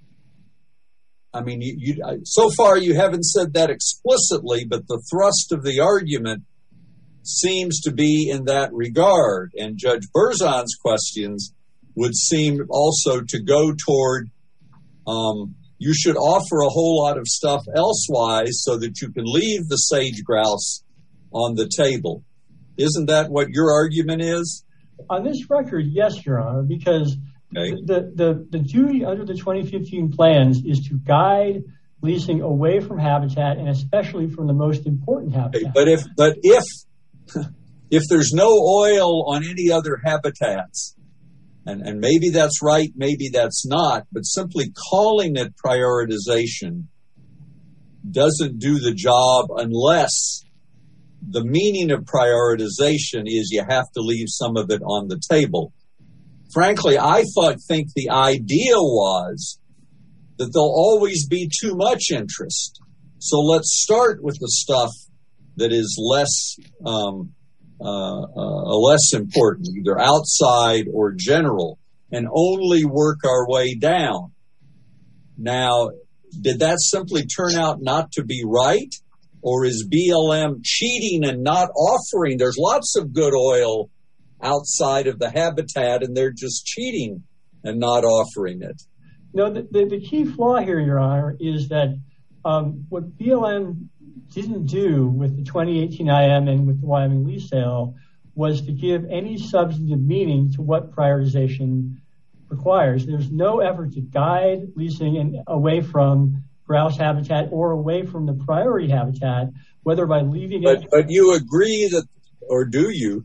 I mean, you, you, so far you haven't said that explicitly, but the thrust of the argument seems to be in that regard. And Judge Berzon's questions would seem also to go toward um, you should offer a whole lot of stuff elsewise so that you can leave the sage grouse on the table. Isn't that what your argument is? On this record, yes, Your Honor, because okay. the, the, the duty under the twenty fifteen plans is to guide leasing away from habitat, and especially from the most important habitat. Okay, but if but if if there's no oil on any other habitats, and, and maybe that's right, maybe that's not, but simply calling it prioritization doesn't do the job unless the meaning of prioritization is you have to leave some of it on the table. Frankly, I thought think the idea was that there'll always be too much interest. So let's start with the stuff that is less um, uh, uh, less important, either outside or general, and only work our way down. Now, did that simply turn out not to be right? Or is B L M cheating and not offering? There's lots of good oil outside of the habitat, and they're just cheating and not offering it. No, the, the, the key flaw here, Your Honor, is that um, what B L M didn't do with the twenty eighteen I M and with the Wyoming lease sale was to give any substantive meaning to what prioritization requires. There's no effort to guide leasing in, away from grouse habitat or away from the priority habitat, whether by leaving but, it. But you agree that, or do you,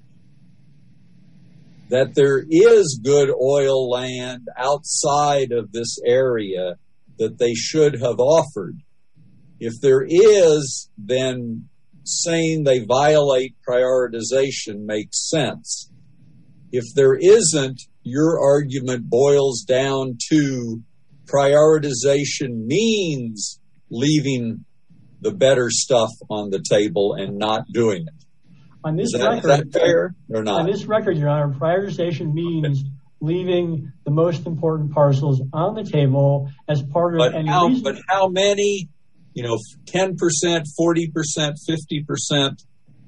that there is good oil land outside of this area that they should have offered? If there is, then saying they violate prioritization makes sense. If there isn't, your argument boils down to prioritization means leaving the better stuff on the table and not doing it. On this is that, record, is that fair or not? On this record, Your Honor, prioritization means leaving the most important parcels on the table as part of but any how, reason. But how many, you know, ten percent, forty percent, fifty percent?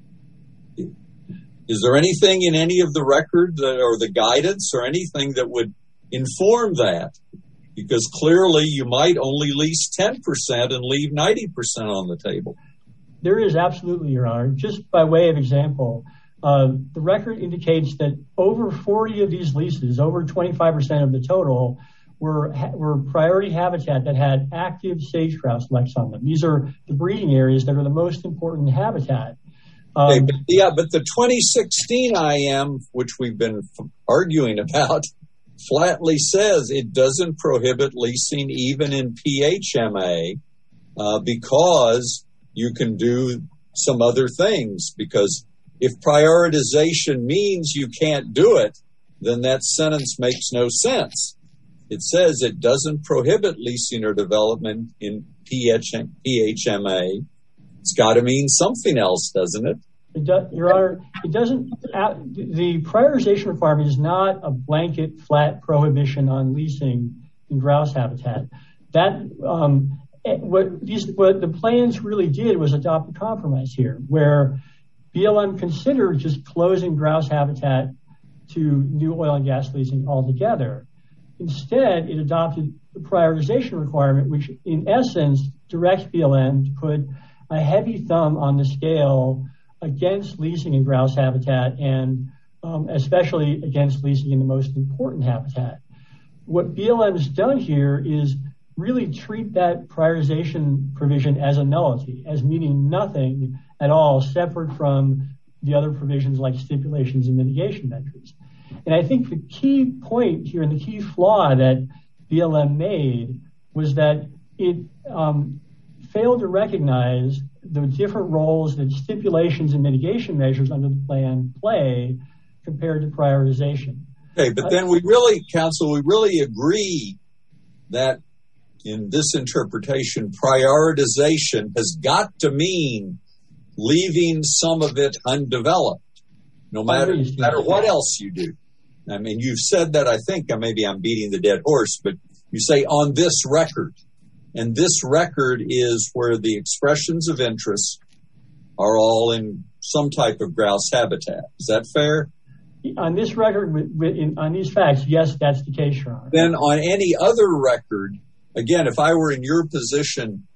Is there anything in any of the record that, or the guidance or anything that would inform that? Because clearly you might only lease ten percent and leave ninety percent on the table. There is absolutely, Your Honor. Just by way of example, uh, the record indicates that over forty of these leases, over twenty-five percent of the total, were were priority habitat that had active sage-grouse leks on them. These are the breeding areas that are the most important habitat. Um, okay, but, yeah, but the twenty sixteen I M, which we've been arguing about, flatly says it doesn't prohibit leasing even in P H M A uh, because you can do some other things. Because if prioritization means you can't do it, then that sentence makes no sense. It says it doesn't prohibit leasing or development in P H M A. It's got to mean something else, doesn't it? It does, Your Honor, it doesn't. The prioritization requirement is not a blanket, flat prohibition on leasing in grouse habitat. That um, what these what the plans really did was adopt a compromise here, where B L M considered just closing grouse habitat to new oil and gas leasing altogether. Instead, it adopted the prioritization requirement, which in essence directs B L M to put a heavy thumb on the scale against leasing in grouse habitat and um, especially against leasing in the most important habitat. What B L M has done here is really treat that prioritization provision as a nullity, as meaning nothing at all separate from the other provisions like stipulations and mitigation measures. And I think the key point here and the key flaw that B L M made was that it um, failed to recognize the different roles that stipulations and mitigation measures under the plan play compared to prioritization. Okay, but then we really, counsel, we really agree that in this interpretation, prioritization has got to mean leaving some of it undeveloped, no matter, no matter what else you do. I mean, you've said that, I think, maybe I'm beating the dead horse, but you say on this record. And this record is where the expressions of interest are all in some type of grouse habitat. Is that fair? On this record, on these facts, yes, that's the case, Your Honor. Then on any other record, again, if I were in your position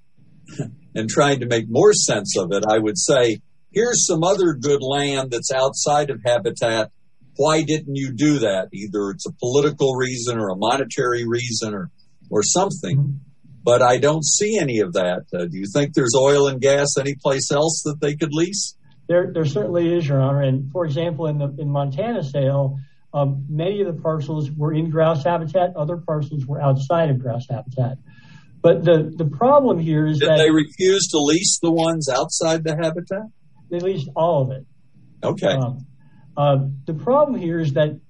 and trying to make more sense of it, I would say, here's some other good land that's outside of habitat. Why didn't you do that? Either it's a political reason or a monetary reason or, or something. Mm-hmm. But I don't see any of that. Uh, do you think there's oil and gas anyplace else that they could lease? There, there certainly is, Your Honor. And for example, in the in Montana sale, um, many of the parcels were in grouse habitat. Other parcels were outside of grouse habitat. But the, the problem here is Did that... Did they refuse to lease the ones outside the habitat? They leased all of it. Okay. Um, uh, the problem here is that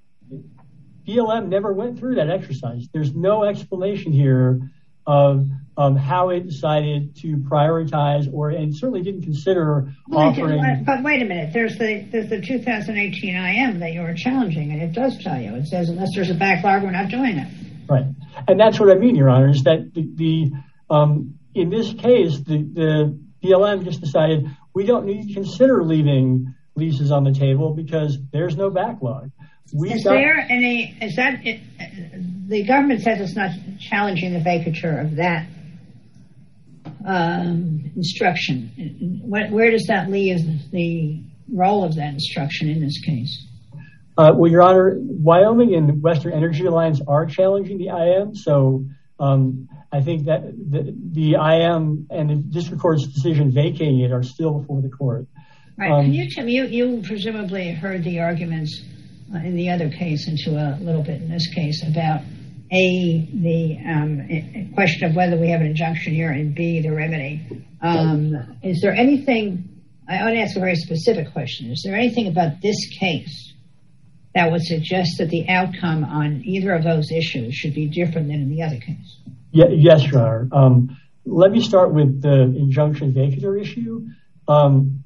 B L M never went through that exercise. There's no explanation here of um, how it decided to prioritize, or and certainly didn't consider offering. Wait, but wait a minute, there's the there's the two thousand eighteen I M that you were challenging, and it does tell you. It says unless there's a backlog, we're not doing it. Right, and that's what I mean, Your Honor, is that the, the um, in this case the, the B L M just decided we don't need to consider leaving leases on the table because there's no backlog. We've is got, there any? Is that it, the government says it's not challenging the vacatur of that um, instruction? What, where does that leave the role of that instruction in this case? Uh, well, Your Honor, Wyoming and Western Energy Alliance are challenging the I M, so um, I think that the, the I M and the district court's decision vacating it are still before the court. Right. Um, Can you tell me? You, you presumably heard the arguments Uh, in the other case into a little bit in this case about A, the um, question of whether we have an injunction here, and B, the remedy. Um, is there anything, I want to ask a very specific question. Is there anything about this case that would suggest that the outcome on either of those issues should be different than in the other case? Yeah, yes, Your Honor. Um, let me start with the injunction vacatur issue. Um,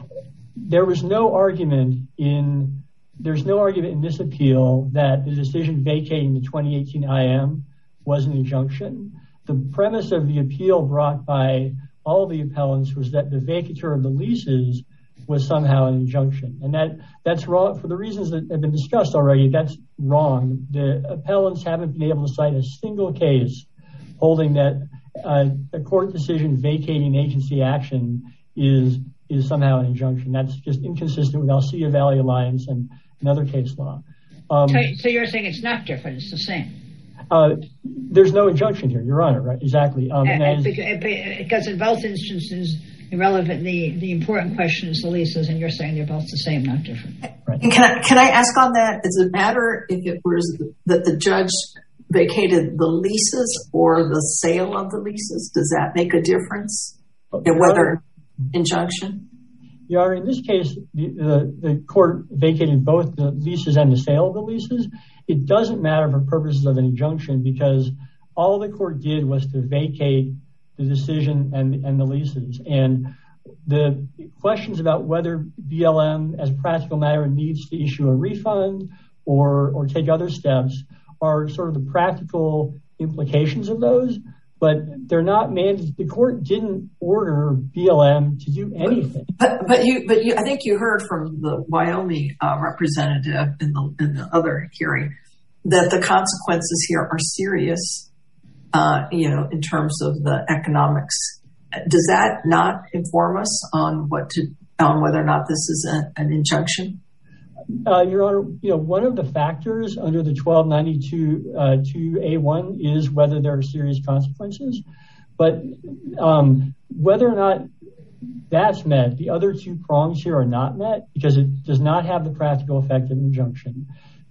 there was no argument in There's no argument in this appeal that the decision vacating the twenty eighteen I M was an injunction. The premise of the appeal brought by all the appellants was that the vacatur of the leases was somehow an injunction. And that that's wrong for the reasons that have been discussed already. That's wrong. The appellants haven't been able to cite a single case holding that uh, a court decision vacating agency action is is somehow an injunction. That's just inconsistent with Alcea Valley Alliance and another case law. Um, so, so you're saying it's not different, it's the same? Uh, there's no injunction here, Your Honor, right? Exactly. Um, and, and because, because in both instances, irrelevant, the, the important question is the leases, and you're saying they're both the same, not different. Right. And can I, can I ask on that, does it matter if it was that the judge vacated the leases or the sale of the leases? Does that make a difference in whether injunction? Your Honor, in this case, the, the, the court vacated both the leases and the sale of the leases. It doesn't matter for purposes of an injunction because all the court did was to vacate the decision and, and the leases. And the questions about whether B L M, as a practical matter, needs to issue a refund or, or take other steps are sort of the practical implications of those. But they're not mandated. The court didn't order B L M to do anything. But but you but you I think you heard from the Wyoming uh, representative in the in the other hearing that the consequences here are serious. Uh, you know, in terms of the economics, does that not inform us on what to on whether or not this is a, an injunction? Uh, Your Honor, you know, one of the factors under the twelve ninety-two uh, two A one is whether there are serious consequences. But um, whether or not that's met, the other two prongs here are not met because it does not have the practical effect of an injunction.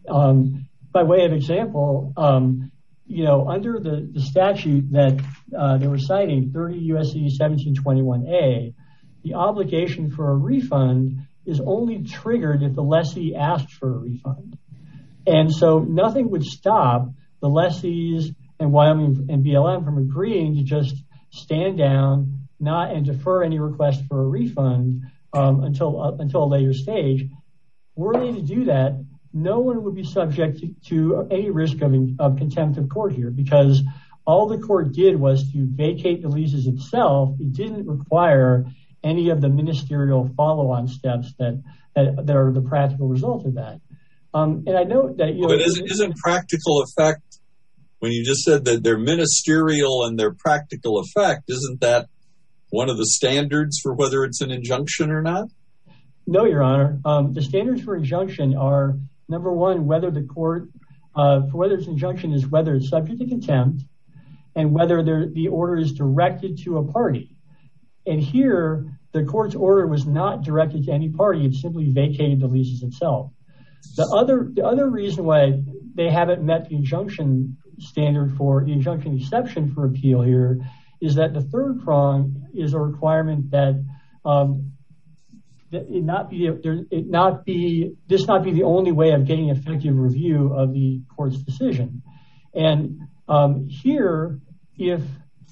Um, by way of example, um, you know, under the, the statute that uh, they were citing, thirty U S C seventeen twenty-one A, the obligation for a refund is only triggered if the lessee asked for a refund. And so nothing would stop the lessees and Wyoming and B L M from agreeing to just stand down, not and defer any request for a refund um, until uh, until a later stage. Were they to do that, no one would be subject to, to any risk of, of contempt of court here because all the court did was to vacate the leases itself. It didn't require any of the ministerial follow-on steps that, that that are the practical result of that. Um, and I know that you know, but isn't, isn't practical effect when you just said that they're ministerial and their practical effect? Isn't that one of the standards for whether it's an injunction or not? No, Your Honor. Um, the standards for injunction are number one, whether the court uh, for whether it's an injunction is whether it's subject to contempt and whether the order is directed to a party. And here, the court's order was not directed to any party. It simply vacated the leases itself. The other the other reason why they haven't met the injunction standard for the injunction exception for appeal here is that the third prong is a requirement that, um, that it not be it not be this not be the only way of getting effective review of the court's decision. And um, here, if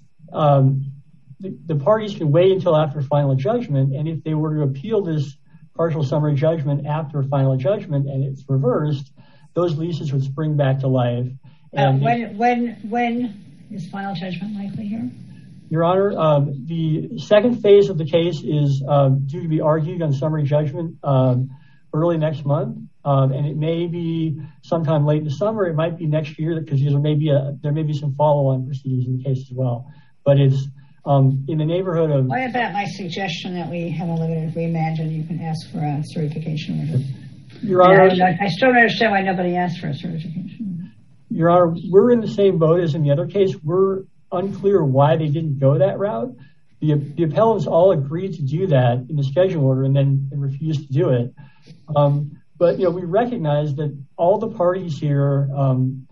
um, The, the parties can wait until after final judgment, and if they were to appeal this partial summary judgment after final judgment and it's reversed, those leases would spring back to life. And uh, when when when is final judgment likely here? Your Honor, um, the second phase of the case is um, due to be argued on summary judgment um, early next month, um, and it may be sometime late in the summer. It might be next year because there may be a there may be some follow-on proceedings in the case as well. But it's Um, in the neighborhood of... What about my suggestion that we have a limited remand and you can ask for a certification order? Your Honor, I, I still don't understand why nobody asked for a certification. Your Honor, we're in the same boat as in the other case. We're unclear why they didn't go that route. The, the appellants all agreed to do that in the schedule order and then refused to do it. Um, but, you know, we recognize that all the parties here um,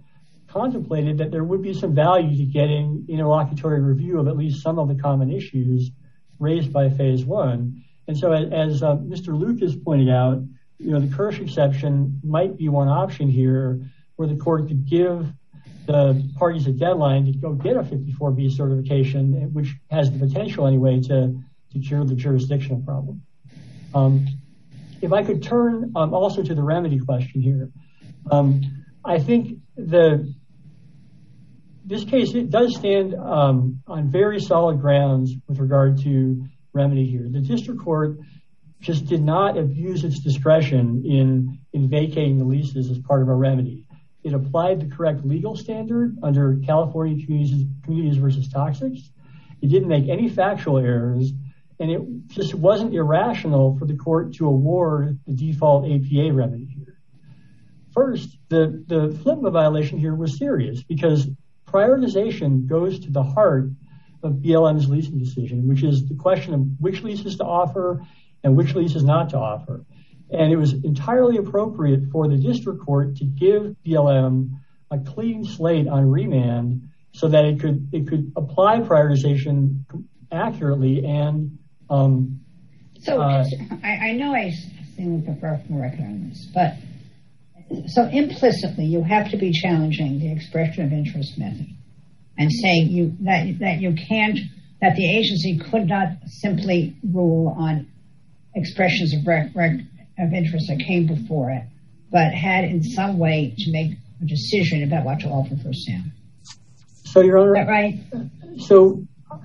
contemplated that there would be some value to getting interlocutory review of at least some of the common issues raised by phase one. And so as, as uh, Mister Lucas pointed out, you know, the Kirsch exception might be one option here where the court could give the parties a deadline to go get a fifty-four B certification, which has the potential anyway to, to cure the jurisdictional problem. Um, if I could turn um, also to the remedy question here. Um, I think the this case, it does stand um, on very solid grounds with regard to remedy here. The district court just did not abuse its discretion in, in vacating the leases as part of a remedy. It applied the correct legal standard under California Communities, Communities versus Toxics. It didn't make any factual errors, and it just wasn't irrational for the court to award the default A P A remedy here. First, the, the FLIPMA violation here was serious because prioritization goes to the heart of B L M's leasing decision, which is the question of which leases to offer and which leases not to offer. And it was entirely appropriate for the district court to give B L M a clean slate on remand so that it could it could apply prioritization accurately. And um, so uh, I, I know I seem to prefer from the record on this, but so implicitly you have to be challenging the expression of interest method and saying you that that you can't that the agency could not simply rule on expressions of rec, rec, of interest that came before it, but had in some way to make a decision about what to offer for sale. So, Your Honor, is that right? So,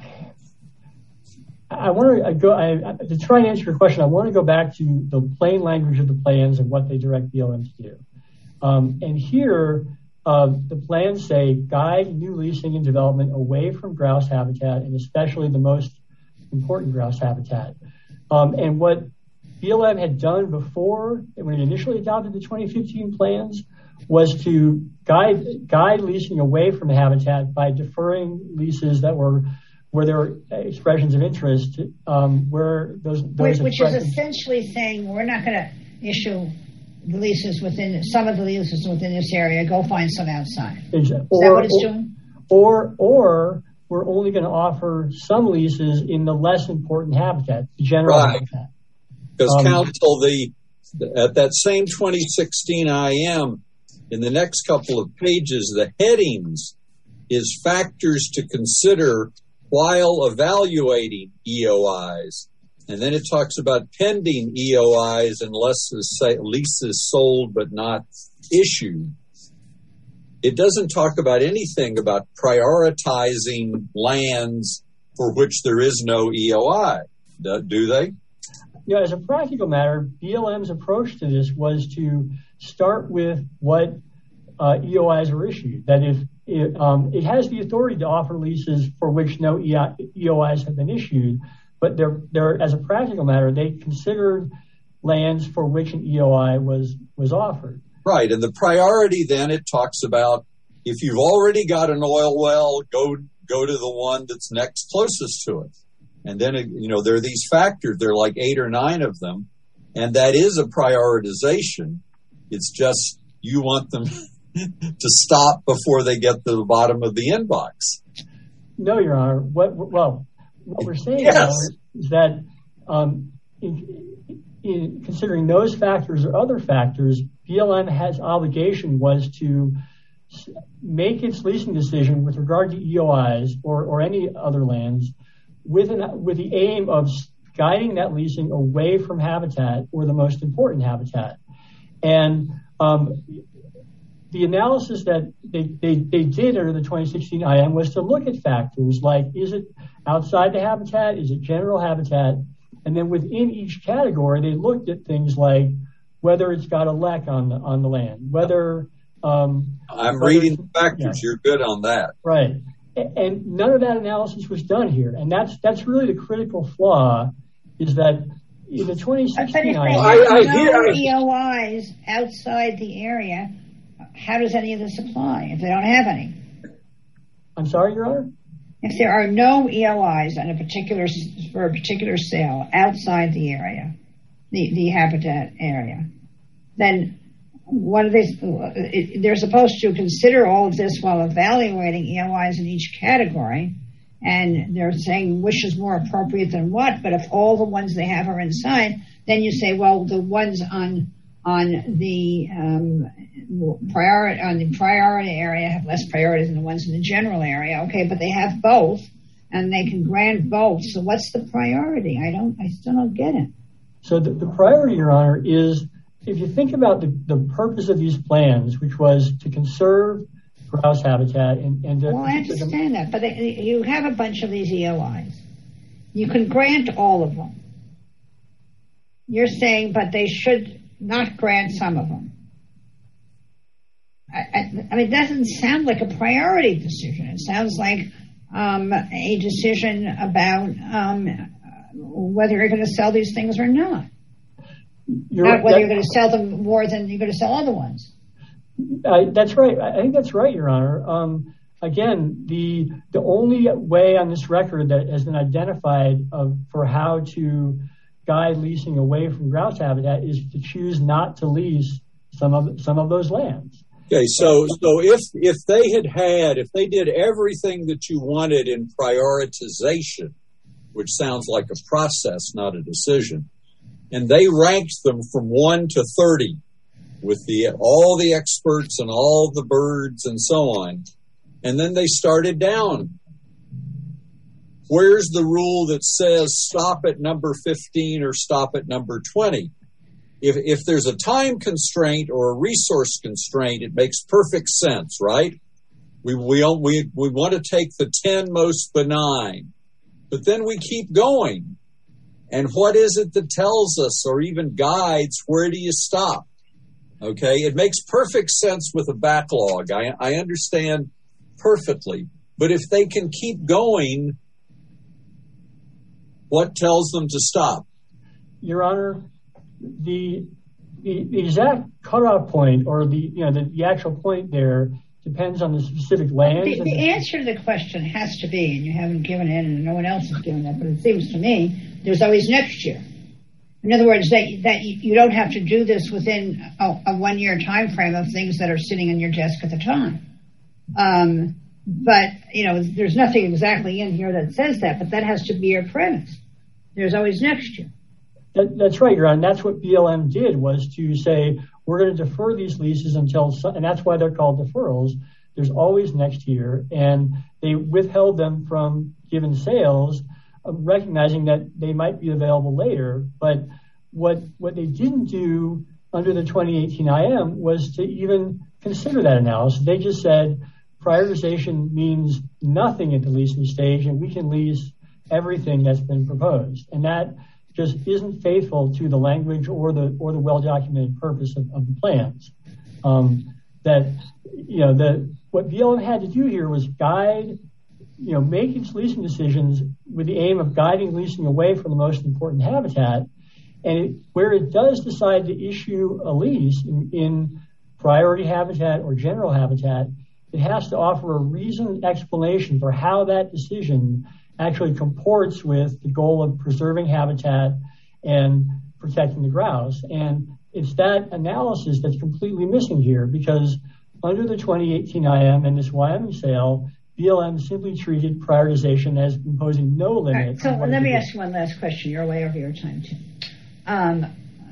I want to go I, to try and answer your question. I want to go back to the plain language of the plans and what they direct B L M to do. Um, and here, uh, the plans say guide new leasing and development away from grouse habitat, and especially the most important grouse habitat. Um, and what B L M had done before, when it initially adopted the twenty fifteen plans, was to guide guide leasing away from the habitat by deferring leases that were where there were expressions of interest, um, where those, those which, which is essentially saying we're not going to issue the leases within some of the leases within this area. Go find some outside. Exactly. Is or, that what it's or, doing? Or or we're only going to offer some leases in the less important habitat, the general right. habitat. Because um, counsel, the at that same twenty sixteen I M, in the next couple of pages, the headings is factors to consider while evaluating E O Is. And then it talks about pending E O Is unless the lease is sold but not issued. It doesn't talk about anything about prioritizing lands for which there is no E O I, do they? Yeah, as a practical matter, B L M's approach to this was to start with what uh, E O Is are issued. That if it, um, it has the authority to offer leases for which no E O Is have been issued, but they're, they're, as a practical matter, they considered lands for which an E O I was, was offered. Right, and the priority then, it talks about if you've already got an oil well, go go to the one that's next closest to it. And then, you know, there are these factors, there are like eight or nine of them, and that is a prioritization. It's just you want them to stop before they get to the bottom of the inbox. No, Your Honor. What, well, what we're saying yes. Honor, is that um, in, in considering those factors or other factors, B L M has obligation was to make its leasing decision with regard to E O Is or, or any other lands with an, with the aim of guiding that leasing away from habitat or the most important habitat. And um, the analysis that they, they, they did under the twenty sixteen I M was to look at factors like, is it outside the habitat? Is it general habitat? And then within each category, they looked at things like whether it's got a L E C on the, on the land, whether... Um, I'm whether, reading the factors. Yeah. You're good on that. Right. And none of that analysis was done here. And that's that's really the critical flaw, is that in the twenty sixteen but if I, there I, are no I, E O Is outside the area, how does any of this apply if they don't have any? I'm sorry, Your Honor? If there are no E O Is on a particular for a particular sale outside the area, the, the habitat area, then what are they? They're supposed to consider all of this while evaluating E O Is in each category, and they're saying which is more appropriate than what. But if all the ones they have are inside, then you say, well, the ones on on the um, priority on the priority area have less priority than the ones in the general area. Okay, but they have both, and they can grant both. So what's the priority? I don't. I still don't get it. So the, the priority, Your Honor, is if you think about the, the purpose of these plans, which was to conserve grouse habitat and, and to, well, I understand that, but they, you have a bunch of these E O Is. You can grant all of them. You're saying, but they should not grant some of them. I, I, I mean, it doesn't sound like a priority decision. It sounds like um, a decision about um, whether you're going to sell these things or not. You're, not whether that, you're going to sell them more than you're going to sell other ones. I, that's right. I think that's right, Your Honor. Um, again, the the only way on this record that has been identified of, for how to guide leasing away from grouse habitat is to choose not to lease some of some of those lands. Okay, so so if if they had had if they did everything that you wanted in prioritization, which sounds like a process, not a decision, and they ranked them from one to thirty with the all the experts and all the birds and so on, and then they started down. Where's the rule that says stop at number fifteen or stop at number twenty? If if there's a time constraint or a resource constraint, it makes perfect sense, right? We we we we want to take the ten most benign, but then we keep going. And what is it that tells us or even guides where do you stop? Okay, it makes perfect sense with a backlog. I I understand perfectly, but if they can keep going, what tells them to stop? Your Honor, the, the, the exact cutoff point or the you know the, the actual point there depends on the specific land. The, the answer to the question has to be, and you haven't given it, and no one else has given it, but it seems to me there's always next year. In other words, that that you, you don't have to do this within a, a one-year time frame of things that are sitting on your desk at the time. Um, but you know, there's nothing exactly in here that says that, but that has to be your premise. There's always next year. That, that's right, Your Honor. That's what B L M did, was to say, we're going to defer these leases until, and that's why they're called deferrals. There's always next year. And they withheld them from given sales, uh, recognizing that they might be available later. But what, what they didn't do under the twenty eighteen I M was to even consider that analysis. They just said prioritization means nothing at the leasing stage, and we can lease everything that's been proposed. And that just isn't faithful to the language or the or the well-documented purpose of, of the plans. Um, that, you know, the what B L M had to do here was guide, you know, make its leasing decisions with the aim of guiding leasing away from the most important habitat. And it, where it does decide to issue a lease in, in priority habitat or general habitat, it has to offer a reasoned explanation for how that decision actually comports with the goal of preserving habitat and protecting the grouse. And it's that analysis that's completely missing here, because under the twenty eighteen I M and this Wyoming sale, B L M simply treated prioritization as imposing no limit. Right, so let me ask you one last question. You're way over your time, too. Um,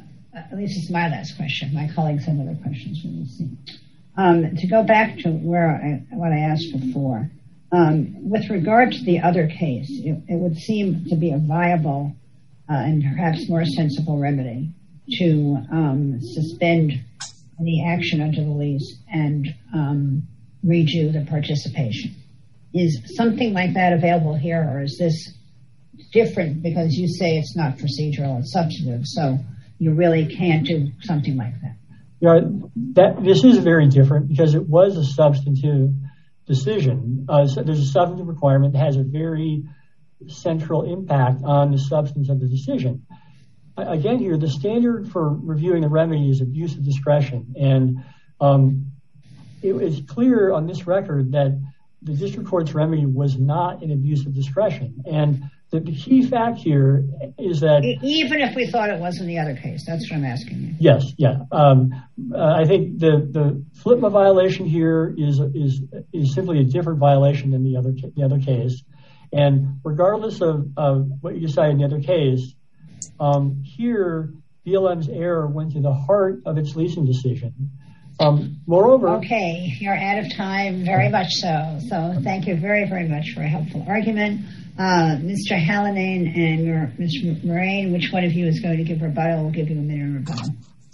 at least it's my last question. My colleagues have other questions. We'll see. Um, to go back to where I, what I asked before, um, with regard to the other case, it, it would seem to be a viable uh, and perhaps more sensible remedy to um, suspend the action under the lease and um, redo the participation. Is something like that available here, or is this different because you say it's not procedural, it's substantive, so you really can't do something like that? Yeah, that this is very different because it was a substantive decision. Uh, so there's a substantive requirement that has a very central impact on the substance of the decision. Again, here, the standard for reviewing the remedy is abuse of discretion. And um, it is clear on this record that the district court's remedy was not an abuse of discretion. And the, the key fact here is that even if we thought it was in the other case, that's what I'm asking you. Yes, yeah. Um, uh, I think the the F L I P M A violation here is is is simply a different violation than the other the other case, and regardless of, of what you decide in the other case, um, here B L M's error went to the heart of its leasing decision. Um, moreover, okay, you're out of time, very much so. So thank you very, very much for a helpful argument. Uh, Mister Hallinan and Mister Moraine, which one of you is going to give rebuttal? We'll give you a minute of rebuttal.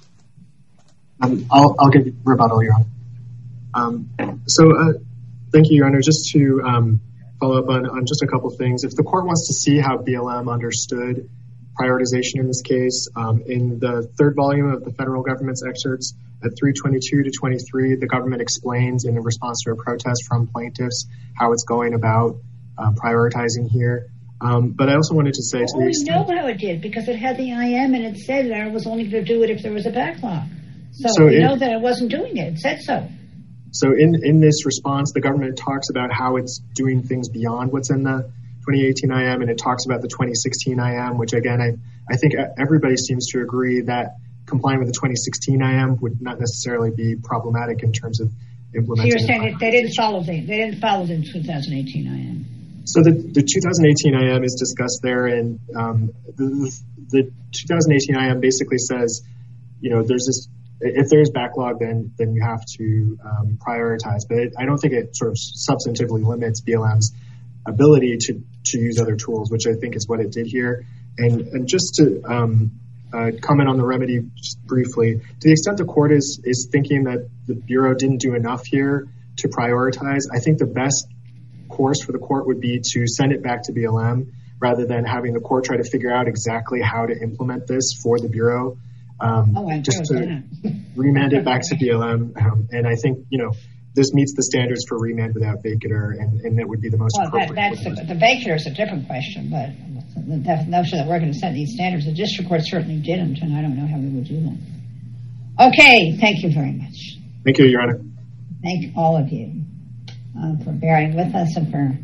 Um, I'll, I'll give rebuttal, Your Honor. Um, so uh, thank you, Your Honor. Just to um, follow up on, on just a couple things. If the court wants to see how B L M understood prioritization in this case, um, in the third volume of the federal government's excerpts at three twenty-two to twenty-three, the government explains in response to a protest from plaintiffs how it's going about uh, prioritizing here. Um, but I also wanted to say well, to the we extent... know how it did because it had the I M and it said that it was only going to do it if there was a backlog. So, so we it, know that it wasn't doing it. It said so. So in, in this response, the government talks about how it's doing things beyond what's in the twenty eighteen I M, and it talks about the twenty sixteen I M, which again, I, I think everybody seems to agree that complying with the twenty sixteen I M would not necessarily be problematic in terms of implementing. So you're saying that they didn't follow the they didn't follow the two thousand eighteen I M. So the, the two thousand eighteen I M is discussed there, and um, the, the two thousand eighteen I M basically says, you know, there's this, if there's backlog, then then you have to um, prioritize. But it, I don't think it sort of substantively limits B L M's ability to, to use other tools, which I think is what it did here. And, and just to um, uh, comment on the remedy just briefly, to the extent the court is, is thinking that the Bureau didn't do enough here to prioritize, I think the best course for the court would be to send it back to B L M rather than having the court try to figure out exactly how to implement this for the Bureau. Um, oh, I just to remand it back to B L M. Um, and I think, you know, this meets the standards for remand without vacatur, and, and that would be the most well, appropriate. That, that's the, the vacatur is a different question, but the notion that we're going to set these standards, the district court certainly didn't, and I don't know how we would do that. Okay, thank you very much. Thank you, Your Honor. Thank all of you uh, for bearing with us and for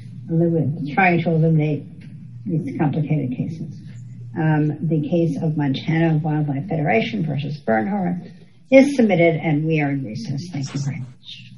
trying to illuminate these complicated cases. Um, the case of Montana Wildlife Federation versus Bernhardt is submitted, and we are in recess. Thank you very much.